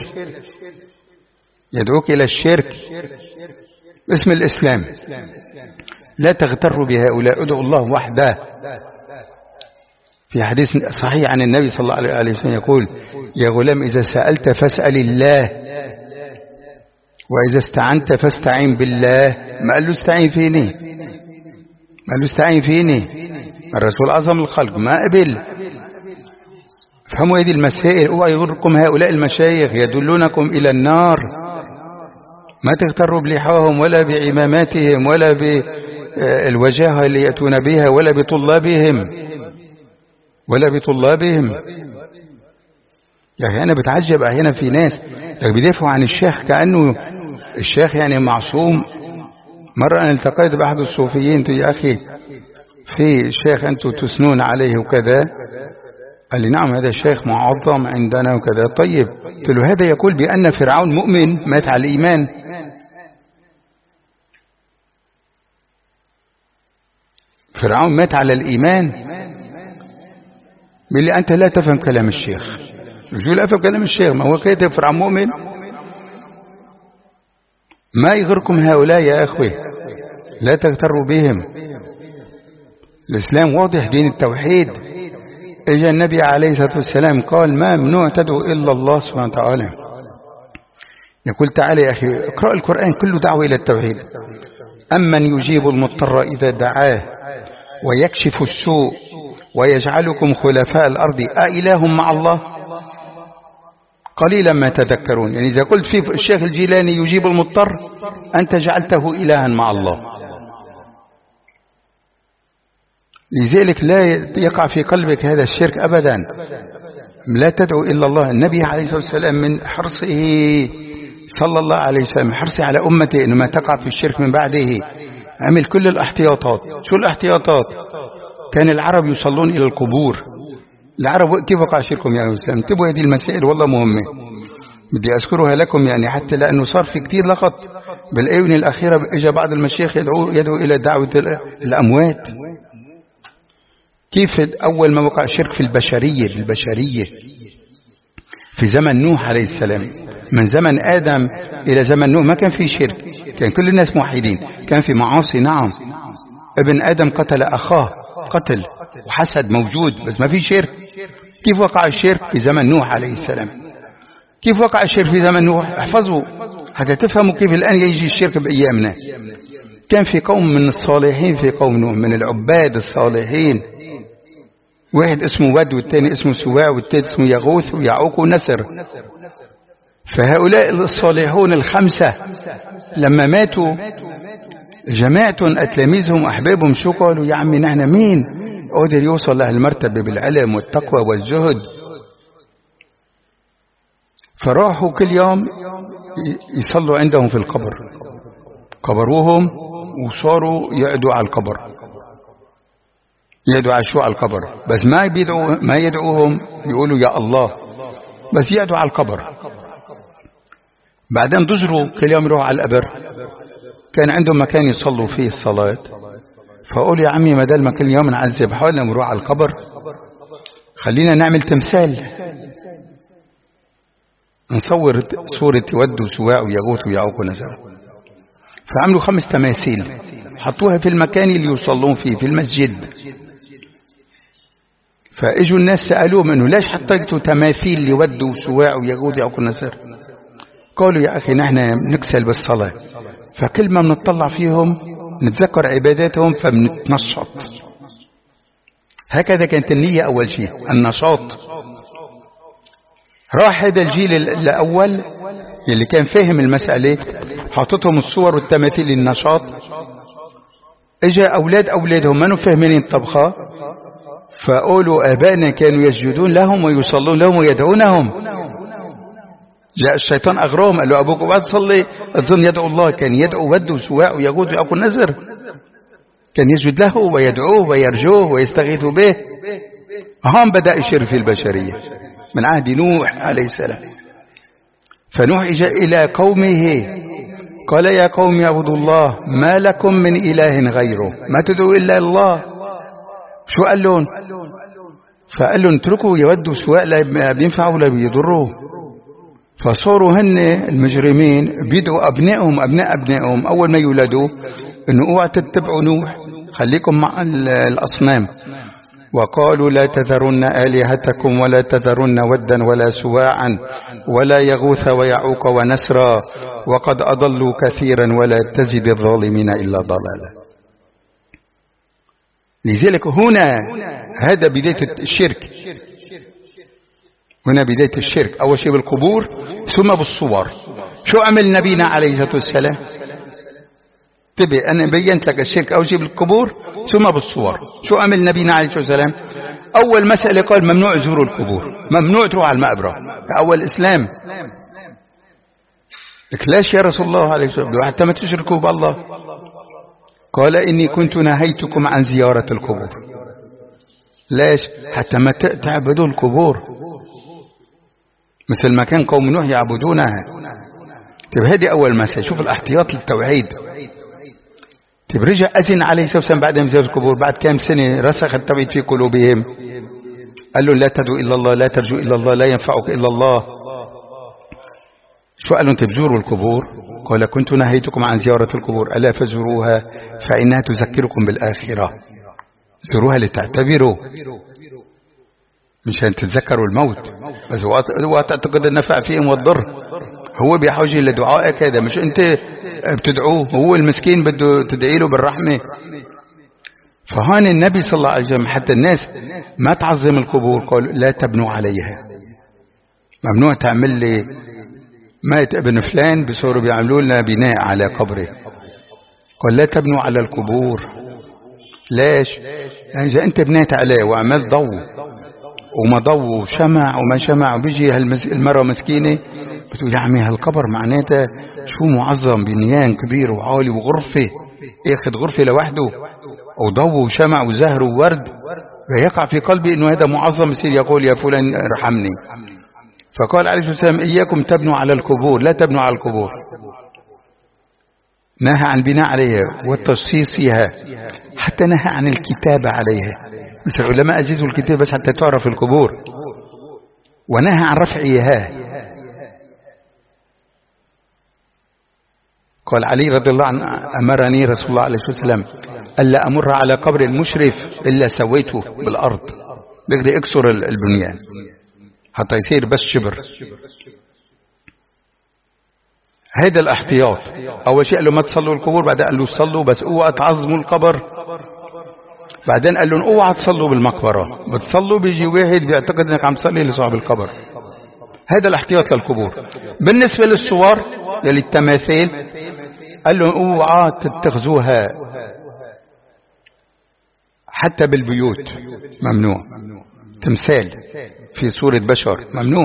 يدعوك إلى الشرك باسم الإسلام. لا تغتروا بهؤلاء، ادعوا الله وحده. في حديث صحيح عن النبي صلى الله عليه وسلم يقول يا غلام إذا سألت فاسأل الله، وإذا استعنت فاستعين بالله. ما قال له استعين فيني، ما قال له استعين فيني. الرسول أعظم الخلق ما قبل. فهموا هذه المسائل. اوعى يغركم هؤلاء المشايخ يدلونكم إلى النار ما تغتروا بلحاهم ولا بعماماتهم ولا بالوجاهة اللي يأتون بها ولا بطلابهم. يعني أنا بتعجب أحيانا في ناس بيدافعوا عن الشيخ كأنه الشيخ يعني معصوم. مرة أنا التقيت بأحد الصوفيين، يا أخي في شيخ أنتم تثنون عليه وكذا، قال لي نعم هذا الشيخ معظم عندنا وكذا. طيب قلت له هذا يقول بأن فرعون مؤمن مات على الإيمان. فرعون مات على الإيمان. بيقول لي أنت لا تفهم كلام الشيخ. يقول لا أفهم كلام الشيخ، ما هو كده فرعون مؤمن. ما يغركم هؤلاء يا أخوي، لا تغتروا بهم. الإسلام واضح، دين التوحيد. اجى النبي عليه الصلاة والسلام قال ما ممنوع تدعو إلا الله سبحانه وتعالى. يقول تعالى يا أخي اقرأ القرآن كله دعوة إلى التوحيد. أمن يجيب المضطر إذا دعاه ويكشف السوء ويجعلكم خلفاء الأرض أإله مع الله قليلا ما تذكرون. يعني إذا قلت في الشيخ الجيلاني يجيب المضطر أنت جعلته إلها مع الله. لذلك لا يقع في قلبك هذا الشرك أبدا. لا تدعو إلا الله. النبي عليه الصلاة والسلام من حرصه صلى الله عليه وسلم حرصه على أمته إنما تقع في الشرك من بعده عمل كل الاحتياطات. شو الاحتياطات؟ كان العرب يصلون إلى القبور. العرب كيف وقع شركهم يا أستاذ؟ انتبهوا هذه المسائل والله مهمة، بدي أذكرها لكم يعني حتى لأنه صار في كتير لغط. بالآونة الأخيرة إجا بعض المشايخ يدعو إلى دعوة الأموات. كيف أول ما وقع شرك في البشرية في زمن نوح عليه السلام. من زمن آدم إلى زمن نوح ما كان في شرك، كان كل الناس موحدين. كان في معاصي نعم، ابن آدم قتل أخاه قتل وحسد موجود، بس ما في شرك. كيف وقع الشرك في زمن نوح عليه السلام؟ كيف وقع الشرك في زمن نوح؟ احفظوا حتى تفهموا كيف الآن يجي الشرك بأيامنا. كان في قوم من الصالحين في قوم نوح من العباد الصالحين، واحد اسمه ود والثاني اسمه سواع والثالث اسمه يغوث ويعوق ونسر. فهؤلاء الصالحون الخمسة لما ماتوا جماعة أتلاميذهم أحبابهم شو قالوا؟ يا عمي نحن مين قادر يوصل له المرتبة بالعلم والتقوى والزهد؟ فراحوا كل يوم يصلوا عندهم في القبر، قبروهم وصاروا يعدوا على القبر، يدعوا على شو على القبر، بس ما يدعوهم يقولوا يا الله، بس يدعوا على القبر. بعدين ضجروا كل يوم يروحوا على القبر، كان عندهم مكان يصلوا فيه الصلاة، فقولوا يا عمي ما دام كل يوم نعذب حالنا ونروح على القبر خلينا نعمل تمثال نصور صورة ود وسواع ويغوث ويعوق ونسر. فعملوا 5 تماثيل حطوها في المكان اللي يصلون فيه في المسجد. فاجوا الناس سألوهم انه ليش حطيتوا تماثيل لود وسواع ويغوث ويعوق ونسر؟ قالوا يا أخي نحن نكسل بالصلاة، فكل ما بنطلع فيهم نتذكر عباداتهم فبنتنشط. هكذا كانت النية أول شيء النشاط. راح هذا الجيل الأول اللي كان فاهم المسألة حاطتهم الصور والتماثيل للنشاط. اجا أولادهم ما فاهمين الطبخة، فقالوا آبائنا كانوا يسجدون لهم ويصلون لهم ويدعونهم. جاء الشيطان أغراهم قال له أبوك بعد تصلي تظن يدعو الله؟ كان يدعو ود وسواع ويغوث ويعوق ونسر، كان يسجد له ويدعوه ويرجوه ويستغيث به. هم بدأ الشرك في البشرية من عهد نوح عليه السلام. فنوح إجا إلى قومه قال يا قوم اعبدوا الله ما لكم من إله غيره ما تدعوا إلا الله. شو قال لهم؟ فقال لهم اتركوا يود وسواع لا بينفعوا ولا بيضروا. فصاروا هن المجرمين بيدعوا أبنائهم أول ما يولدوا إنه اوعوا تتبعوا نوح، خليكم مع الأصنام. وقالوا لا تذرن آلهتكم ولا تذرن ودا ولا سواعا ولا يغوث ويعوق ونسرا وقد أضلوا كثيرا ولا تزد الظالمين إلا ضلالا. لذلك هنا هذا بداية الشرك. هنا بداية الشرك أول شيء بالقبور ثم بالصور. شو عمل نبينا عليه الصلاة والسلام؟ تبي أنا بينت لك الشرك أول شيء بالقبور ثم بالصور. شو عمل نبينا عليه الصلاة والسلام؟ أول مسألة قال ممنوع زوروا القبور، ممنوع تروح على المقبرة. أول إسلام. لك ليش يا رسول الله عليه الصلاة والسلام حتى ما تشركوا بالله؟ قال إني كنت نهيتكم عن زيارة القبور. ليش؟ حتى ما تعبدوا القبور مثل ما كان قوم نوح يعبدونها. طيب هذه أول مسألة. شوف الاحتياط للتوحيد. طيب رجع أذن عليه الصلاة والسلام بعد ما زيارة القبور بعد كام سنة رسخ التوحيد في قلوبهم. قال له لا تدعو إلا الله، لا ترجو إلا الله، لا ينفعك إلا الله. شو قالوا انت بزوروا القبور؟ قال كنت نهيتكم عن زيارة القبور ألا فزوروها فإنها تذكركم بالآخرة. زوروها لتعتبروا مشان تتذكروا الموت. بس هو تعتقد النفع فيهم والضر. هو بحاجة لدعائك هذا، مش انت بتدعوه. هو المسكين بده تدعي له بالرحمة. فهان النبي صلى الله عليه وسلم حتى الناس ما تعظم القبور قال لا تبنوا عليها. ممنوع تعمل لي مات ابن فلان بصوروا بيعملوا لنا بناء على قبره. قال لا تبنوا على القبور. ليش؟ يعني إذا أنت بنيت عليه وعملت ضوء وما ضوء وشمع وما شمع وبيجي المرأة مسكينة بتقول يا عمي هالقبر معناته شو معظم بنيان كبير وعالي وغرفة ياخذ غرفة لوحده وضوء وشمع وزهر وورد فيقع في قلبي إنه هذا معظم يصير يقول يا فلان ارحمني. فقال عليه الصلاة والسلام إياكم تبنوا على القبور، لا تبنوا على القبور. نهى عن البناء عليها والتصيصها، حتى نهى عن الكتابة عليها. مثل العلماء أجيزوا الكتاب بس حتى تعرف القبور. ونهى عن رفعها. قال علي رضي الله عنه أمرني رسول الله عليه الصلاة والسلام ألا أمر على قبر المشرف إلا سويته بالأرض. بقدر اكسر البنيان حتى يصير بس شبر. هيدا الاحتياط. اول شيء قال له ما تصلوا القبور، بعدين قال له صلوا بس اوعى تعظموا القبر، بعدين قال لهم اوعى تصلوا بالمقبره. بتصلوا بيجي واحد بيعتقد انك عم تصلي لصاحب القبر. هذا الاحتياط للقبور. بالنسبه للصور للتماثيل قال لهم اوعى تتخذوها حتى بالبيوت، ممنوع. تمثال في صورة بشر ممنوع.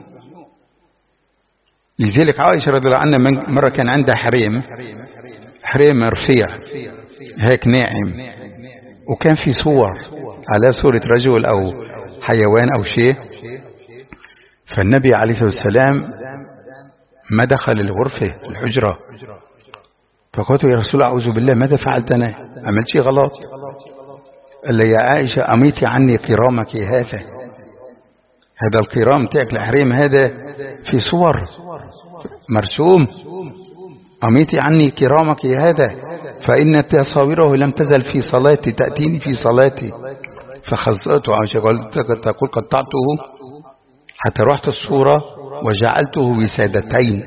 لذلك عائشة رضي الله عنها مرة كان عندها حريم رفيع هيك ناعم، وكان في صور على صورة رجل أو حيوان أو شيء. فالنبي عليه الصلاة والسلام ما دخل الغرفة الحجرة، فقلت يا رسول الله أعوذ بالله ماذا فعلت؟ أنا عملت شيء غلط؟ قال لي يا عائشة أميتي عني كرامك هذا الكرام تاعك الحريم هذا في صور مرسوم. أميتي عني كرامك هذا فإن تصاويره لم تزل في صلاتي تأتيني في صلاتي. فخزأته عائشة تقول قطعته حتى رحت الصورة وجعلته وسادتين.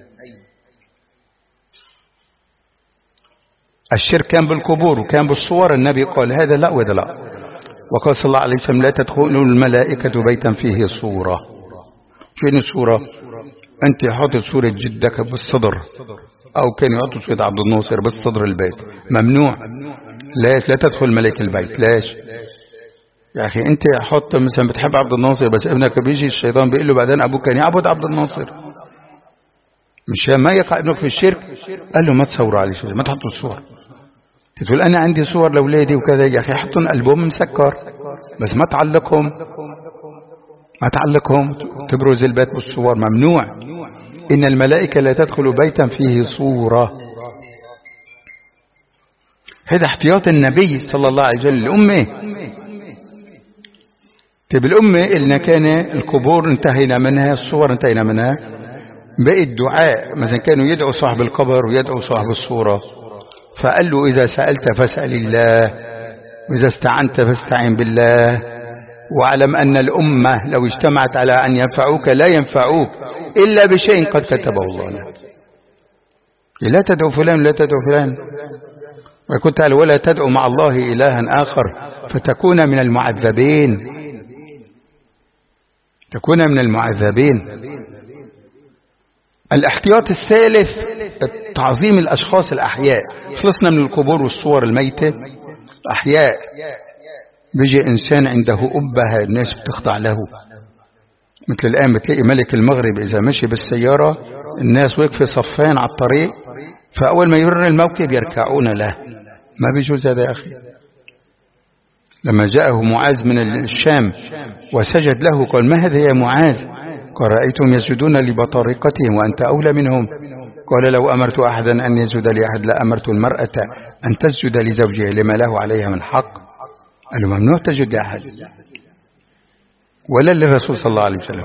الشرك كان بالقبور وكان بالصور. النبي قال هذا لا وهذا لا. وقال صلى الله عليه وسلم لا تدخلوا الملائكة بيتا فيه صورة. شنو الصورة؟ أنت حاطط صورة جدك بالصدر، أو كان يحط صورة عبد الناصر بالصدر البيت، ممنوع. ليش؟ لا تدخل ملك البيت. ليش؟ يا أخي أنت حط مثلا بتحب عبد الناصر بس ابنك بيجي الشيطان بيقول له بعدين أبوك كان يعبد عبد الناصر مشان ما يقع ابنك في الشرك. قال له ما تصوروا عليه شو، ما تحطوا الصور. تقول أنا عندي صور لأولادي وكذا، يا أخي حطوا ألبوم مسكر بس ما تعلقهم تبرز البيت بالصور، ممنوع. إن الملائكة لا تدخل بيتا فيه صورة. هذا احتياط النبي صلى الله عليه وسلم لأمه. طيب الأمة اللي كان القبور انتهينا منها، الصور انتهينا منها، بقي الدعاء مثلا كانوا يدعوا صاحب القبر ويدعوا صاحب الصورة. فقال له إذا سألت فاسأل الله وإذا استعنت فاستعن بالله، واعلم أن الأمة لو اجتمعت على أن ينفعوك لا ينفعوك إلا بشيء قد كتبه الله لك. لا تدعو فلان لا تدعو فلان. وكنت قال ولا تدعو مع الله إلها آخر فتكون من المعذبين. تكون من المعذبين. الاحتياط الثالث تعظيم الأشخاص الأحياء. خلصنا من القبور والصور الميتة. الأحياء بيجي إنسان عنده أبهة الناس بتخضع له، مثل الآن بتلاقي ملك المغرب إذا مشي بالسيارة الناس وقف صفين على الطريق، فأول ما يمر الموكب يركعون له. ما بيجوز هذا يا أخي. لما جاءه معاذ من الشام وسجد له قال: ما هذا يا معاذ؟ قال: رأيتهم يسجدون لبطارقتهم وأنت أولى منهم. قال: لو أمرت أحدا أن يسجد لأحد لأمرت المرأة أن تسجد لزوجها لما له عليها من حق. قال له: ممنوع تسجد لأحد ولا للرسول صلى الله عليه وسلم.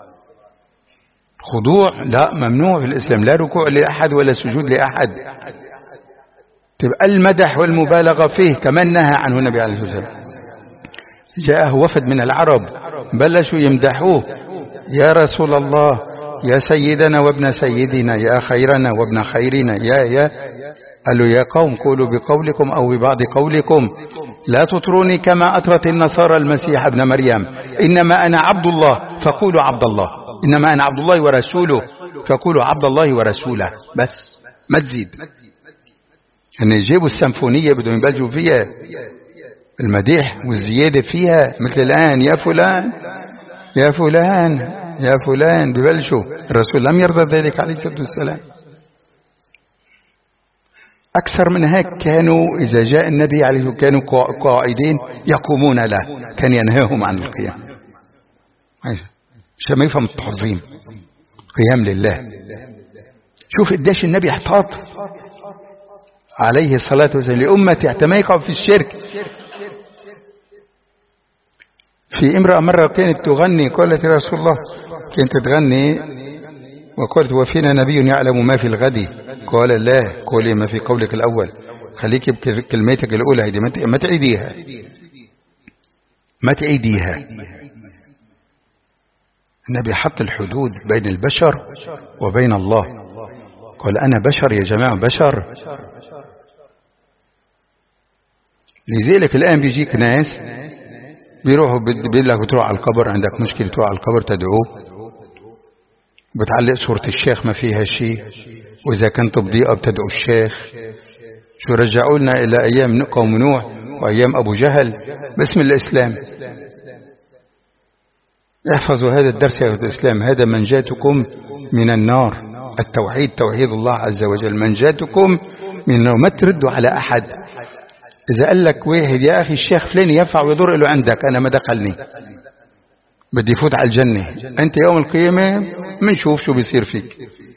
خضوع لا، ممنوع في الإسلام، لا ركوع لأحد ولا سجود لأحد. تبقى المدح والمبالغة فيه كمان نهى عنه النبي عليه الصلاة والسلام. جاءه وفد من العرب بلشوا يمدحوه: يا رسول الله، يا سيدنا وابن سيدنا، يا خيرنا وابن خيرنا، يا قال له: يا قوم قولوا بقولكم أو ببعض قولكم، لا تطروني كما أطرت النصارى المسيح ابن مريم. إنما أنا عبد الله فقولوا عبد الله، إنما أنا عبد الله ورسوله فقولوا عبد الله ورسوله. بس ما تزيد. أن يجيبوا السيمفونية بدهم يبلجوا فيها المديح والزيادة فيها، مثل الآن: يا فلان يا فلان يا فلان، ببلشوا. الرسول لم يرضى ذلك عليه الصلاة والسلام. أكثر من هيك كانوا إذا جاء النبي عليه الصلاة والسلام كانوا قاعدين يقومون له، كان ينهاهم عن القيام عشان ما يفهم التعظيم، قيام لله. شوف قديش النبي احتاط عليه الصلاة والسلام لأمتي حتى ما يقعوا في الشرك. في امرأة مرة كانت تغني، قالت: يا رسول الله، كانت تغني وقالت: وفينا نبي يعلم ما في الغد. قال: لا، قولي ما في قولك الأول، خليك بكلمتك الأولى، هذه ما تعيديها، ما تعيديها. النبي حط الحدود بين البشر وبين الله. قال: أنا بشر يا جماعة، بشر. لذلك الآن بيجيك ناس بيروحوا بيقول لك بتروح على القبر، عندك مشكلة تروح على القبر تدعوه، بتعلق صورة الشيخ ما فيها شيء، وإذا كنت بضيئة بتدعو الشيخ. شو رجعوا لنا إلى أيام قوم نوح وأيام أبو جهل باسم الإسلام. احفظوا هذا الدرس يا الإسلام، هذا منجاتكم من النار. التوحيد توحيد الله عز وجل، منجاتكم من النار. ما تردوا على أحد. إذا قال لك واحد: يا أخي الشيخ فلان ينفع ويضر، له عندك أنا ما دخلني، بدي فوت على الجنة، أنت يوم القيامة منشوف شو بيصير فيك.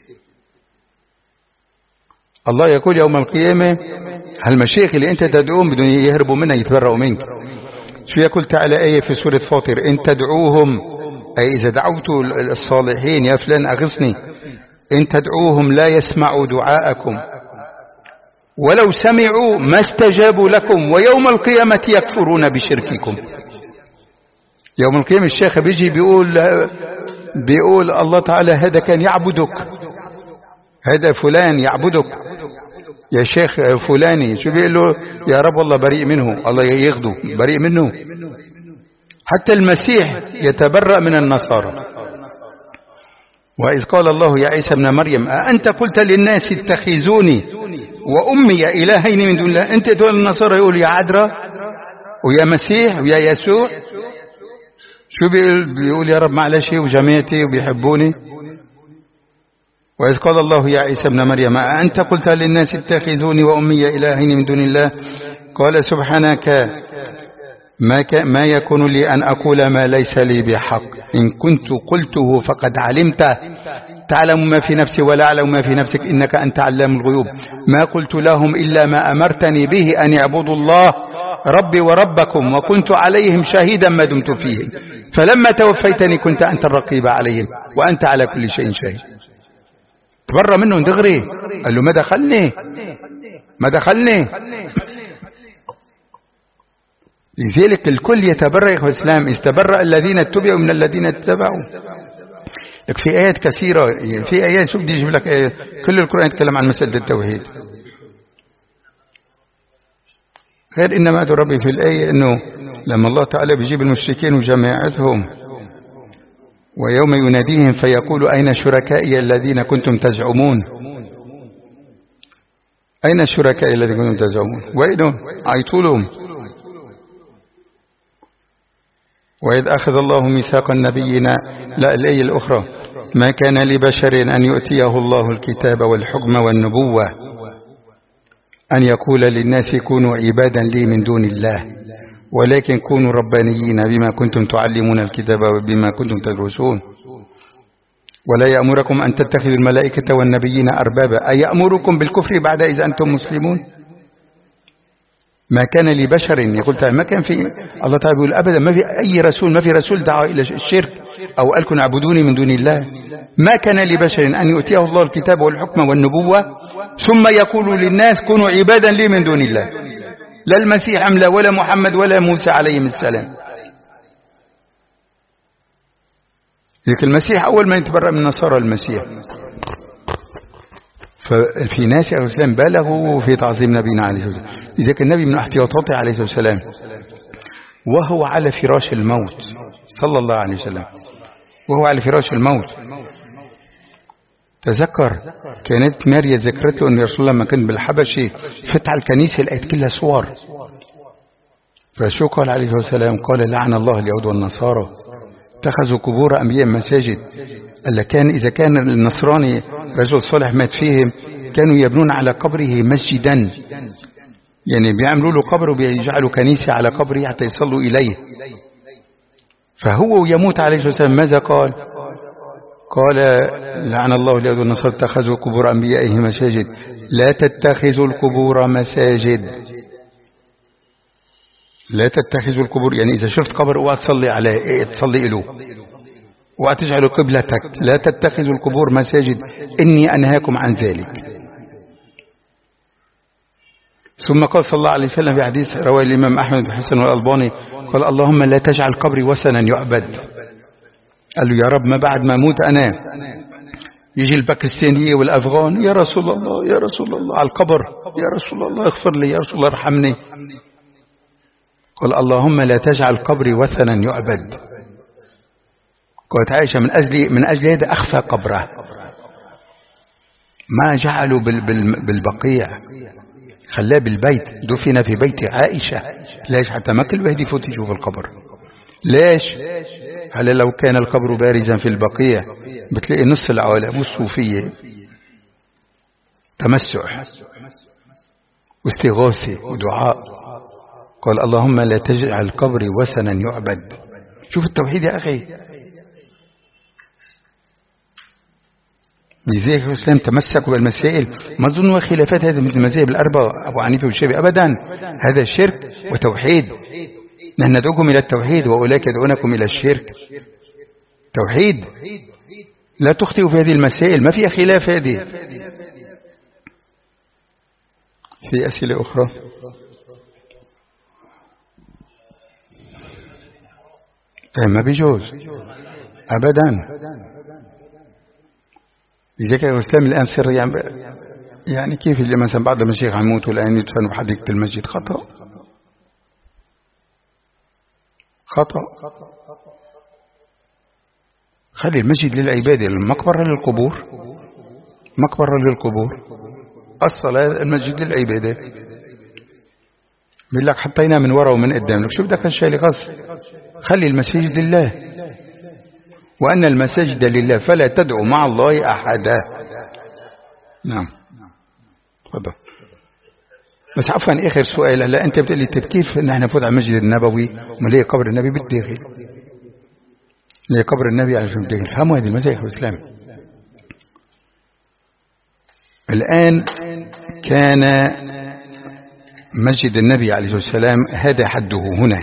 الله يقول يوم القيامة: هالمشايخ اللي أنت تدعوهم بدون يهربوا منها يتبرؤوا منك. شو يقول تعالى آية في سورة فاطر: إن تدعوهم، أي إذا دعوت الصالحين يا فلان أغثني، إن تدعوهم لا يسمعوا دعاءكم ولو سمعوا ما استجابوا لكم ويوم القيامة يكفرون بشرككم. يوم القيامة الشيخ بيجي بيقول الله تعالى: هذا كان يعبدك، هذا فلان يعبدك يا شيخ فلاني. شو بيقول له؟ يا رب والله بريء منه، الله ياخده بريء منه. حتى المسيح يتبرأ من النصارى. وإذ قال الله يا عيسى ابن مريم: أأنت قلت للناس اتخذوني وأمي إلهين من دون الله؟ أنت تقول النصارى يقول يا عذراء ويا مسيح ويا يسوع. شو بيقول؟ يا رب معلش وجماعتي وبيحبوني. وإذ قال الله يا عيسى ابن مريم: أأنت قلت للناس اتخذوني وأمي إلهين من دون الله؟ قال: سبحانك ما يكون لي أن أقول ما ليس لي بحق، إن كنت قلته فقد علمته، تعلم ما في نفسي ولا أعلم ما في نفسك، إنك أنت علام الغيوب. ما قلت لهم إلا ما أمرتني به، أن يعبدوا الله ربي وربكم، وكنت عليهم شهيدا ما دمت فيهم، فلما توفيتني كنت أنت الرقيب عليهم وأنت على كل شيء شهيد. تبرأ منه دغري، قال له: ما دخلني. لذلك الكل يتبرأ يا الإسلام، استبرأ الذين اتبعوا من الذين اتبعوا. لك في آيات كثيرة، في آيات شو بدي أجيب لك آيات. كل القرآن يتكلم عن مسألة التوحيد. غير إنما أدعو ربي في الآية إنه لما الله تعالى بيجيب المشركين وجماعتهم ويوم يناديهم فيقول أين شركائي الذين كنتم تزعمون؟ أين الشركاء الذين كنتم تزعمون؟ وينهم؟ عيطوا لهم. وإذ أخذ الله ميثاق النبيين لا الآية الأخرى ما كان لبشر أن يؤتيه الله الكتاب والحكم والنبوة أن يقول للناس كونوا عبادا لي من دون الله ولكن كونوا ربانيين بما كنتم تعلمون الكتاب وبما كنتم تدرسون ولا يأمركم أن تتخذوا الملائكة والنبيين أربابا أيأمركم بالكفر بعد إذ أنتم مسلمون؟ ما كان لبشر يقول تعالى ما كان في الله تعالى يقول أبدا ما في أي رسول ما في رسول دعا إلى الشرك أو قال كن اعبدوني من دون الله. ما كان لبشر أن يؤتيه الله الكتاب والحكم والنبوة ثم يقول للناس كونوا عبادا لي من دون الله. لا المسيح أملا ولا محمد ولا موسى عليهم السلام. لكن المسيح أول ما يتبرأ من نصارى المسيح. ففي ناس عليه السلام بالغوا في تعظيم نبينا عليه الصلاة والسلام. إذا كان النبي من احتياطاته عليه الصلاة والسلام وهو على فراش الموت صلى الله عليه وسلم وهو على فراش الموت تذكر كانت ماريا ذكرت له أن رسول الله لما كان بالحبشة فتح الكنيسة لقيت كلها صور. فشو قال عليه الصلاة والسلام؟ قال لعن الله اليهود والنصارى اتخذوا قبور أنبياء مساجد. ألا كان إذا كان النصراني رجل صالح مات فيهم كانوا يبنون على قبره مسجدا يعني بيعملوا له قبر وبيجعلوا كنيسة على قبره حتى يصلوا إليه. فهو يموت عليه الصلاة والسلام ماذا قال؟ قال لعن الله اليهود والنصارى اتخذوا قبور أنبيائهم مساجد. لا تتخذوا القبور مساجد. لا تتخذوا القبور يعني إذا شفت قبر اوعى تصلي عليه تصلي له وتجعل قبلتك. لا تتخذوا القبور مساجد إني أنهاكم عن ذلك. ثم قال صلى الله عليه وسلم في حديث رواه الإمام أحمد بن حسن والألباني قال اللهم لا تجعل قبري وثنا يعبد. قال له يا رب ما بعد ما أموت أنا يجي الباكستانية والأفغان يا رسول الله يا رسول الله على القبر يا رسول الله اغفر لي يا رسول الله ارحمني. قال اللهم لا تجعل قبري وثنا يعبد. قالت عائشة من أجل هذا أخفى قبره ما جعلوا بالبقيع خلاه بالبيت دفن في بيت عائشة. ليش؟ حتى ما كل واحد يفوت يشوف القبر. ليش؟ هل لو كان القبر بارزا في البقيع بتلاقي نص العوالم الصوفية تمسح واستغاثة ودعاء. قال اللهم لا تجعل قبري وثنا يعبد. شوف التوحيد يا أخي. لذلك الإسلام تمسكوا بالمسائل ما ظنوا خلافات هذه مثل المذاهب الأربعة أبو حنيفة والشافعي أبدا. هذا شرك وتوحيد. نحن ندعوكم إلى التوحيد وأولئك يدعونكم إلى الشرك. توحيد لا تخطئوا في هذه المسائل ما فيها خلاف. هذه في أسئلة أخرى. ما بيجوز أبدا. لذلك الإسلام الآن سر يعني كيف اللي مثلا بعد ما الشيخ يموت والآن يدفن بحديقة المسجد خطأ. خلي المسجد للعبادة. المقبرة للقبور. مقبرة للقبور. الصلاة المسجد للعبادة. بيقول لك حطينا من وراء ومن قدام لك شو بدك هالشيء اللي قص. خلي المساجد لله وأن المساجد لله فلا تدعو مع الله أحدا. نعم تفضل. بس عفوا آخر سؤال. هلا أنت بتقول لي كيف نحن نفوت على المسجد النبوي ونلاقي قبر النبي بالداخل؟ نلاقي قبر النبي على الداخل. فهموا هذه المسائل الإسلام. الآن كان مسجد النبي عليه الصلاة والسلام هذا حده هنا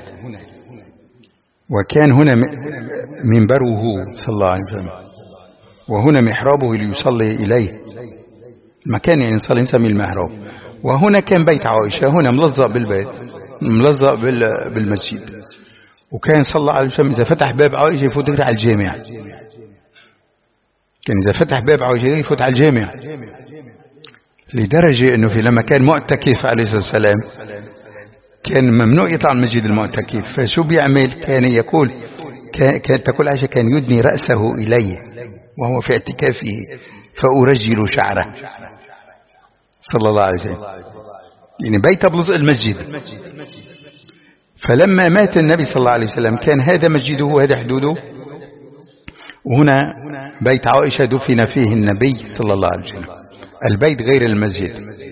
وكان هنا منبره صلى الله عليه وسلم وهنا محرابه ليصلي إليه. المكان يعني نصلي نسميه المحراب. وهنا كان بيت عائشة هنا ملزق بالبيت ملزق بالمسجد. وكان صلى الله عليه وسلم إذا فتح باب عائشة يفوت على الجامع. كان إذا فتح باب عائشة يفوت على الجامع لدرجة أنه في لما كان معتكف عليه الصلاة والسلام كان ممنوع يطلع المسجد المعتكف. فشو بيعمل؟ كان يقول كانت تقول عائشة كان يدني رأسه إلي وهو في اعتكافه فأرجل شعره صلى الله عليه وسلم، يعني بيت بلطء المسجد. فلما مات النبي صلى الله عليه وسلم كان هذا مسجده وهذا حدوده، وهنا بيت عائشة دفن فيه النبي صلى الله عليه وسلم، البيت غير المسجد.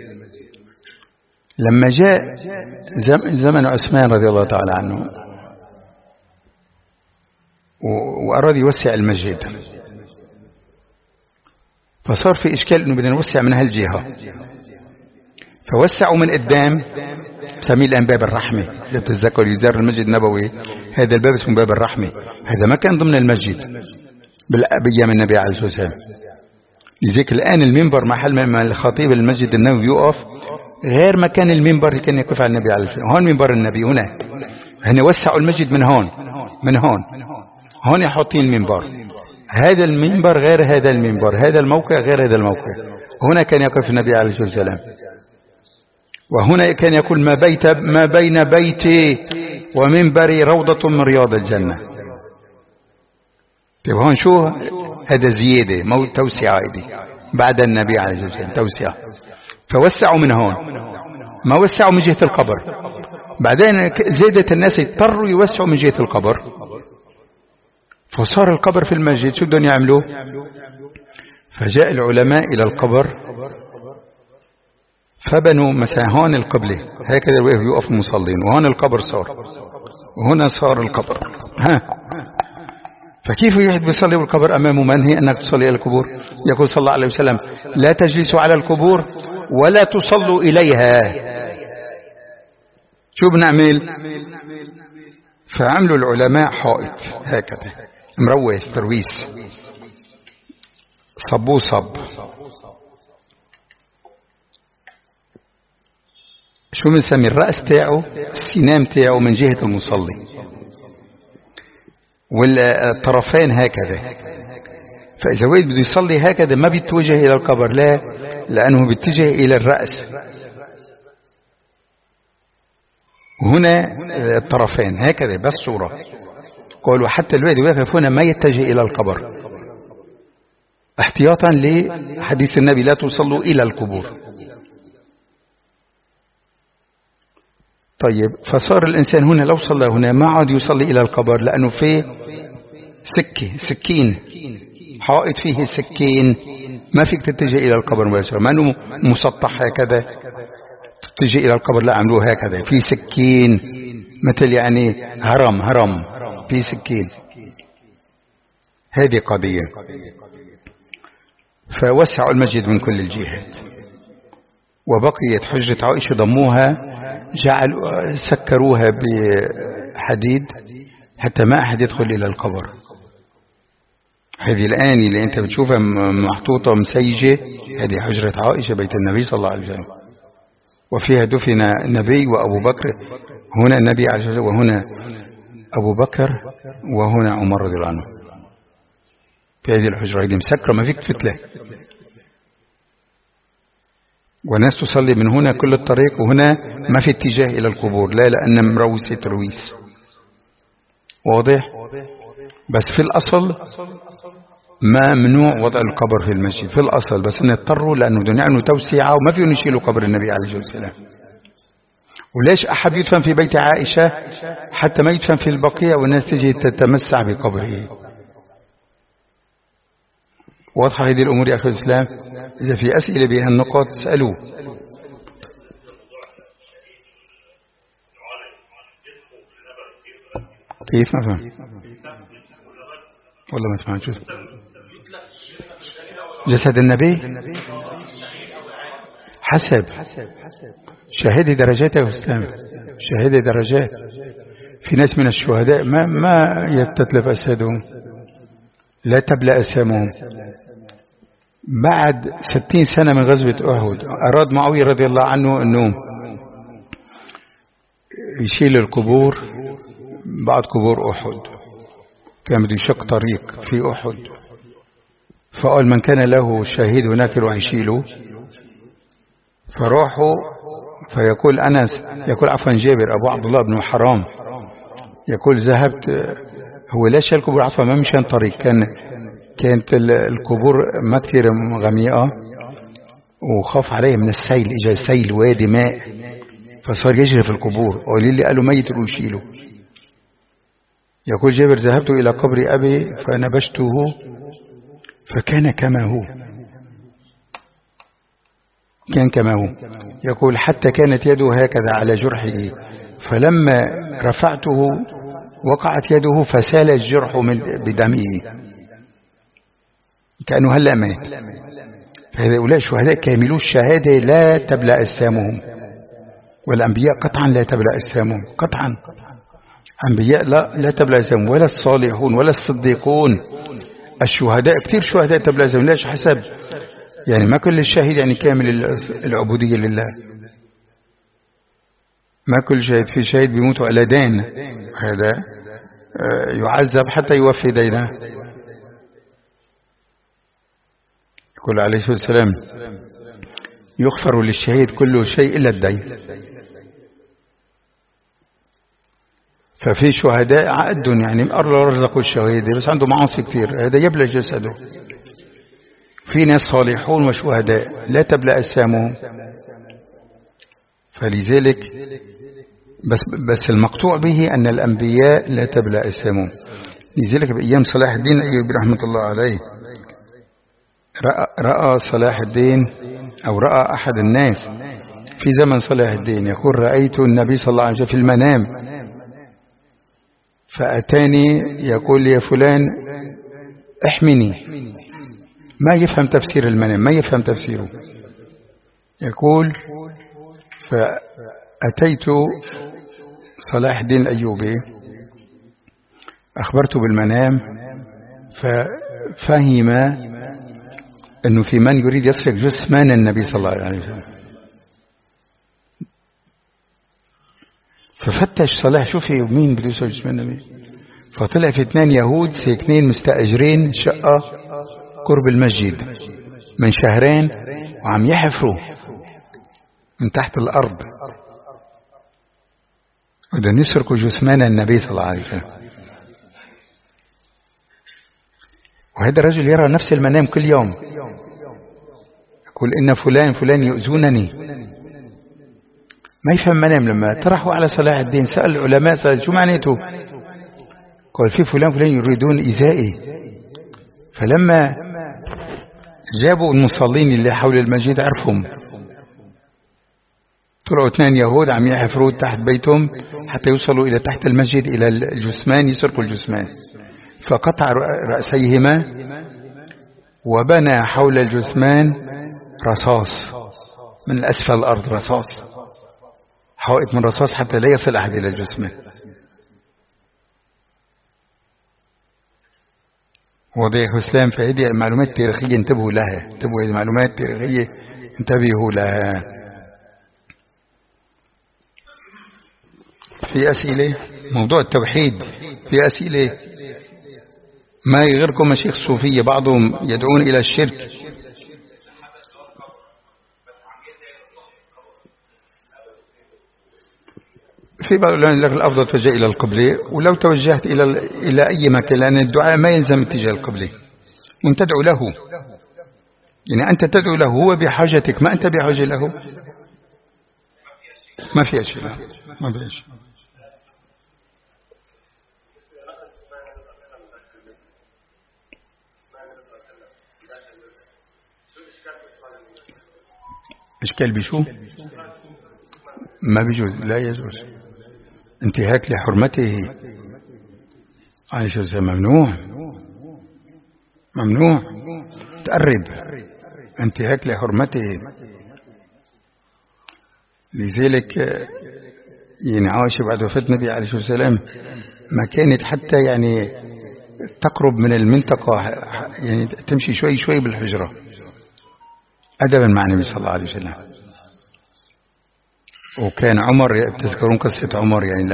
لما جاء زمن عثمان رضي الله تعالى عنه وأراد يوسع المسجد، فصار في إشكال أنه بدنا نوسع من هالجهة، فوسعوا من قدام سميه الآن باب الرحمة. إذا بتتذكروا يزار المسجد النبوي هذا الباب اسمه باب الرحمة، هذا ما كان ضمن المسجد بأيام النبي عليه الصلاة والسلام. لذلك الآن المنبر محل ما الخطيب المسجد النبوي يقف غير مكان المنبر اللي كان يقف على النبي عليه الصلاة والسلام. هون منبر النبي هنا وسعوا المسجد من هون يحطين المنبر، هذا المنبر غير هذا المنبر، هذا الموقع غير هذا الموقع. هنا كان يقف النبي عليه الصلاة والسلام، وهنا كان يقول ما بين بيتي ومنبري روضة من رياض الجنة. طيب هون شو هذا زيادة مو توسعة، دي بعد النبي عليه الصلاة والسلام توسعة. فوسعوا من هون، ما وسعوا من جهة القبر. بعدين زادت الناس اضطروا يوسعوا من جهة القبر، فصار القبر في المسجد. شو بدهم يعملوا؟ فجاء العلماء إلى القبر فبنوا مثلا هون القبلة هكذا يوقف المصلين، وهون القبر صار، وهنا صار القبر. فكيف يحد بيصلي والقبر أمامه منهي أنك تصلي إلى القبور؟ يقول صلى الله عليه وسلم لا تجلسوا على القبور ولا تصلوا إليها. شو بنعمل؟ فعملوا العلماء حائط هكذا مروس ترويس، صبوه صب، شو بنسمي الرأس تاعه السنام تاعه من جهة المصلي، والطرفين هكذا. فإذا واحد بده يصلي هكذا ما بيتوجه إلى القبر، لا، لأنه بيتجه إلى الرأس، وهنا الطرفين هكذا بس صورة. قالوا حتى الواحد واقف هنا ما يتجه إلى القبر احتياطا لحديث النبي لا تصلوا إلى القبور. طيب فصار الإنسان هنا لو صلى هنا ما عاد يصلي إلى القبر، لأنه فيه سكين حائط فيه سكين، ما فيك تتجه إلى القبر مباشرة، ما أنه مسطح هكذا تتجه إلى القبر، لا عملوه هكذا في سكين مثل يعني هرم في سكين. هذه قضية. فوسعوا المسجد من كل الجهات، وبقيت حجرة عائشة ضموها، سكروها بحديد حتى ما أحد يدخل إلى القبر. هذه الآن اللي أنت بتشوفها محطوطة مسيجة، هذه حجرة عائشة بيت النبي صلى الله عليه وسلم، وفيها دفن النبي وأبو بكر، هنا النبي عليه الصلاة والسلام وهنا أبو بكر وهنا عمر رضي الله عنه. في هذه الحجرة هذه مسكرة ما فيك تفتله، والناس تصلي من هنا كل الطريق، وهنا ما في اتجاه إلى القبور، لا، لأن مروسة ترويس. واضح؟ بس في الأصل ما ممنوع وضع القبر في المسجد في الأصل، بس إن اضطروا لأنه بدهم يعملوا توسعة وما فيهم يشيلوا قبر النبي عليه الصلاة والسلام. وليش أحد يدفن في بيت عائشة حتى ما يدفن في البقيع والناس تجي تتمسح بقبره؟ واضحة هذه الأمور يا أخي الإسلام؟ إذا في أسئلة بها النقاط اسألوا. كيف ما فهم؟ والله ما سمعت. شو جسد النبي؟ حسب شهادة درجات يا أستاذ، شهادة درجات. في ناس من الشهداء ما يتتلف أجسادهم، لا تبلى أسامهم. بعد 60 سنة من غزوة أحد أراد معاوية رضي الله عنه أنه يشيل القبور بعد قبور أحد، كان بده يشق طريق في أحد، فقال من كان له شهيد هناك يروح يشيله. فروحوا فيقول أنس، يقول عفوا جابر أبو عبد الله بن حرام، يقول ذهبت هو لا شال القبور عفوا، ما مشان طريق، كانت القبور ما كثير غميقة، وخاف عليه من السيل، اجى سيل وادي ماء فصار يجري في القبور، واللي قالوا ميت ويشيله. يقول جابر ذهبت إلى قبر أبي فنبشته فكان كما هو، كان كما هو. يقول حتى كانت يده هكذا على جرحه، فلما رفعته وقعت يده فسال الجرح بدمه كأنه هلأ مات. فهؤلاء الشهداء كاملو الشهادة لا تبلى أجسامهم، والأنبياء قطعا لا تبلى أجسامهم، قطعا أنبياء لا تبلى أجسامهم، ولا الصالحون ولا الصديقون. الشهداء كثير شهداء تبلى أجسامهم، ليش؟ حسب يعني ما كل الشهيد يعني كامل العبودية لله، ما كل شهيد، في شهيد بيموتوا على دين، هذا يعذب حتى يوفي دينه. يقول عليه الصلاة والسلام يغفر للشهيد كل شيء إلا الدين. ففي شهداء عقدهم يعني الله رزقوا الشهيد بس عنده معاصي كثير، هذا يبلى جسده. في ناس صالحون وشهداء لا تبلى أجسامهم. فلذلك بس المقطوع به أن الأنبياء لا تبلى أجسامهم. لذلك بأيام صلاح الدين الأيوبي رحمة الله عليه رأى صلاح الدين أو رأى أحد الناس في زمن صلاح الدين يقول رأيت النبي صلى الله عليه وسلم في المنام فأتاني يقول يا فلان احمني، ما يفهم تفسير المنام، ما يفهم تفسيره. يقول فأتيت صلاح الدين الأيوبي أخبرته بالمنام ففهم أنه في من يريد يسرق جثمان النبي صلى الله عليه وسلم. ففتش صلاح شوفي مين بده يسرق جثمان النبي، فطلع في 2 يهود ساكنين مستأجرين شقة قرب المسجد من شهرين وعم يحفروا من تحت الأرض بدهم يسرقوا جثمان النبي صلى الله عليه وسلم. وهذا الرجل يرى نفس المنام كل يوم، يقول إن فلان يؤذونني، ما يفهم منام. لما طرحوا على صلاح الدين سأل العلماء شو معناته، قال في فلان يريدون إيذائي. فلما جابوا المصلين اللي حول المسجد عرفهم، طلعوا 2 يهود عم يحفروا تحت بيتهم حتى يوصلوا إلى تحت المسجد إلى الجثمان يسرقوا الجثمان. فقطع رأسيهما وبنى حول الجثمان رصاص من أسفل الأرض، رصاص حائط من رصاص حتى لا يصل أحد إلى الجثمان. وضيح إسلام فهذه معلومات تاريخية انتبهوا لها، انتبهوا، هذه معلومات تاريخية انتبهوا لها. في أسئلة موضوع التوحيد، في أسئلة. ما يغيركم مشايخ الصوفية بعضهم يدعون إلى الشرك. في بعض الأفضل توجه إلى القبلة، ولو توجهت إلى أي مكان، لأن الدعاء ما يلزم اتجاه القبلة، وأنت تدعو له، يعني أنت تدعو له، هو بحاجتك ما أنت بحاجة له، ما في شيء، ما في شيء. إشكال بشو؟ ما بيجوز، لا يجوز انتهاك لحرمته عليه الصلاة والسلام، ممنوع، ممنوع تقرب، انتهاك لحرمته. لذلك يعني عائشة بعد وفاة النبي عليه الصلاة والسلام ما كانت حتى يعني تقرب من المنطقة، يعني تمشي شوي شوي بالحجرة أدبا مع النبي صلى الله عليه وسلم. وكان عمر، تذكرون قصة عمر، يعني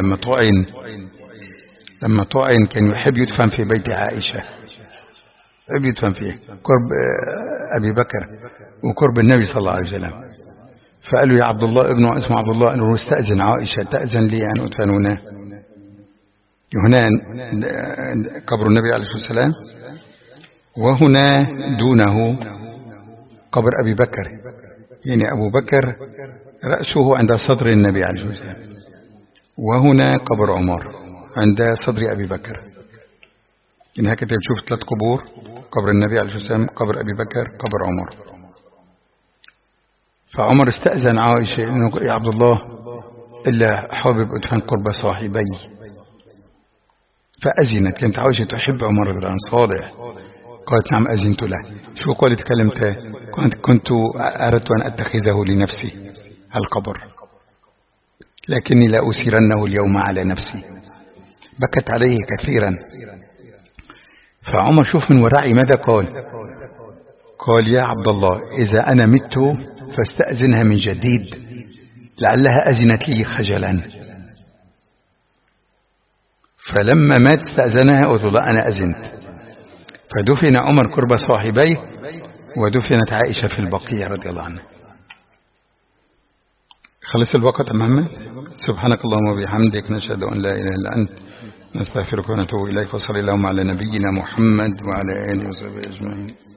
لما طعن كان يحب يدفن في بيت عائشة، يحب يدفن فيه قرب أبي بكر وقرب النبي صلى الله عليه وسلم. فقالوا يا عبد الله، ابنه اسمه عبد الله، أنه استأذن عائشة تأذن لي أن أدفن هنا. هنا قبر النبي عليه الصلاة والسلام، وهنا دونه قبر أبي بكر، يعني أبو بكر رأسه عند صدر النبي عليه الصلاة والسلام، وهنا قبر عمر عند صدر أبي بكر. يعني هكذا تشوف 3 قبور: قبر النبي عليه الصلاة والسلام، قبر أبي بكر، قبر عمر. فعمر استأذن عائشة إنه يا عبد الله إلا حابب أدفن قرب صاحبي، فأذنت. كانت عائشة تحب عمر رضي الله عنه صالح، قالت نعم أذنت له. شو قالت كلمته؟ كنت أردت أن أتخذه لنفسي القبر، لكني لا أسيرنه اليوم على نفسي. بكت عليه كثيرا. فعمر شوف من ورعي ماذا قال يا عبد الله إذا أنا مت فاستأذنها من جديد لعلها أذنت لي خجلا. فلما مات استأذنها قلت له أنا أذنت. فدفن عمر قرب صاحبيه، ودفنت عائشة في البقيع رضي الله عنها. خلص الوقت يا محمد. سبحانك اللهم وبحمدك، نشهد أن لا إله إلا أنت، نستغفرك ونتوب إليك. وصلى اللهم على نبينا محمد وعلى آله وصحبه أجمعين.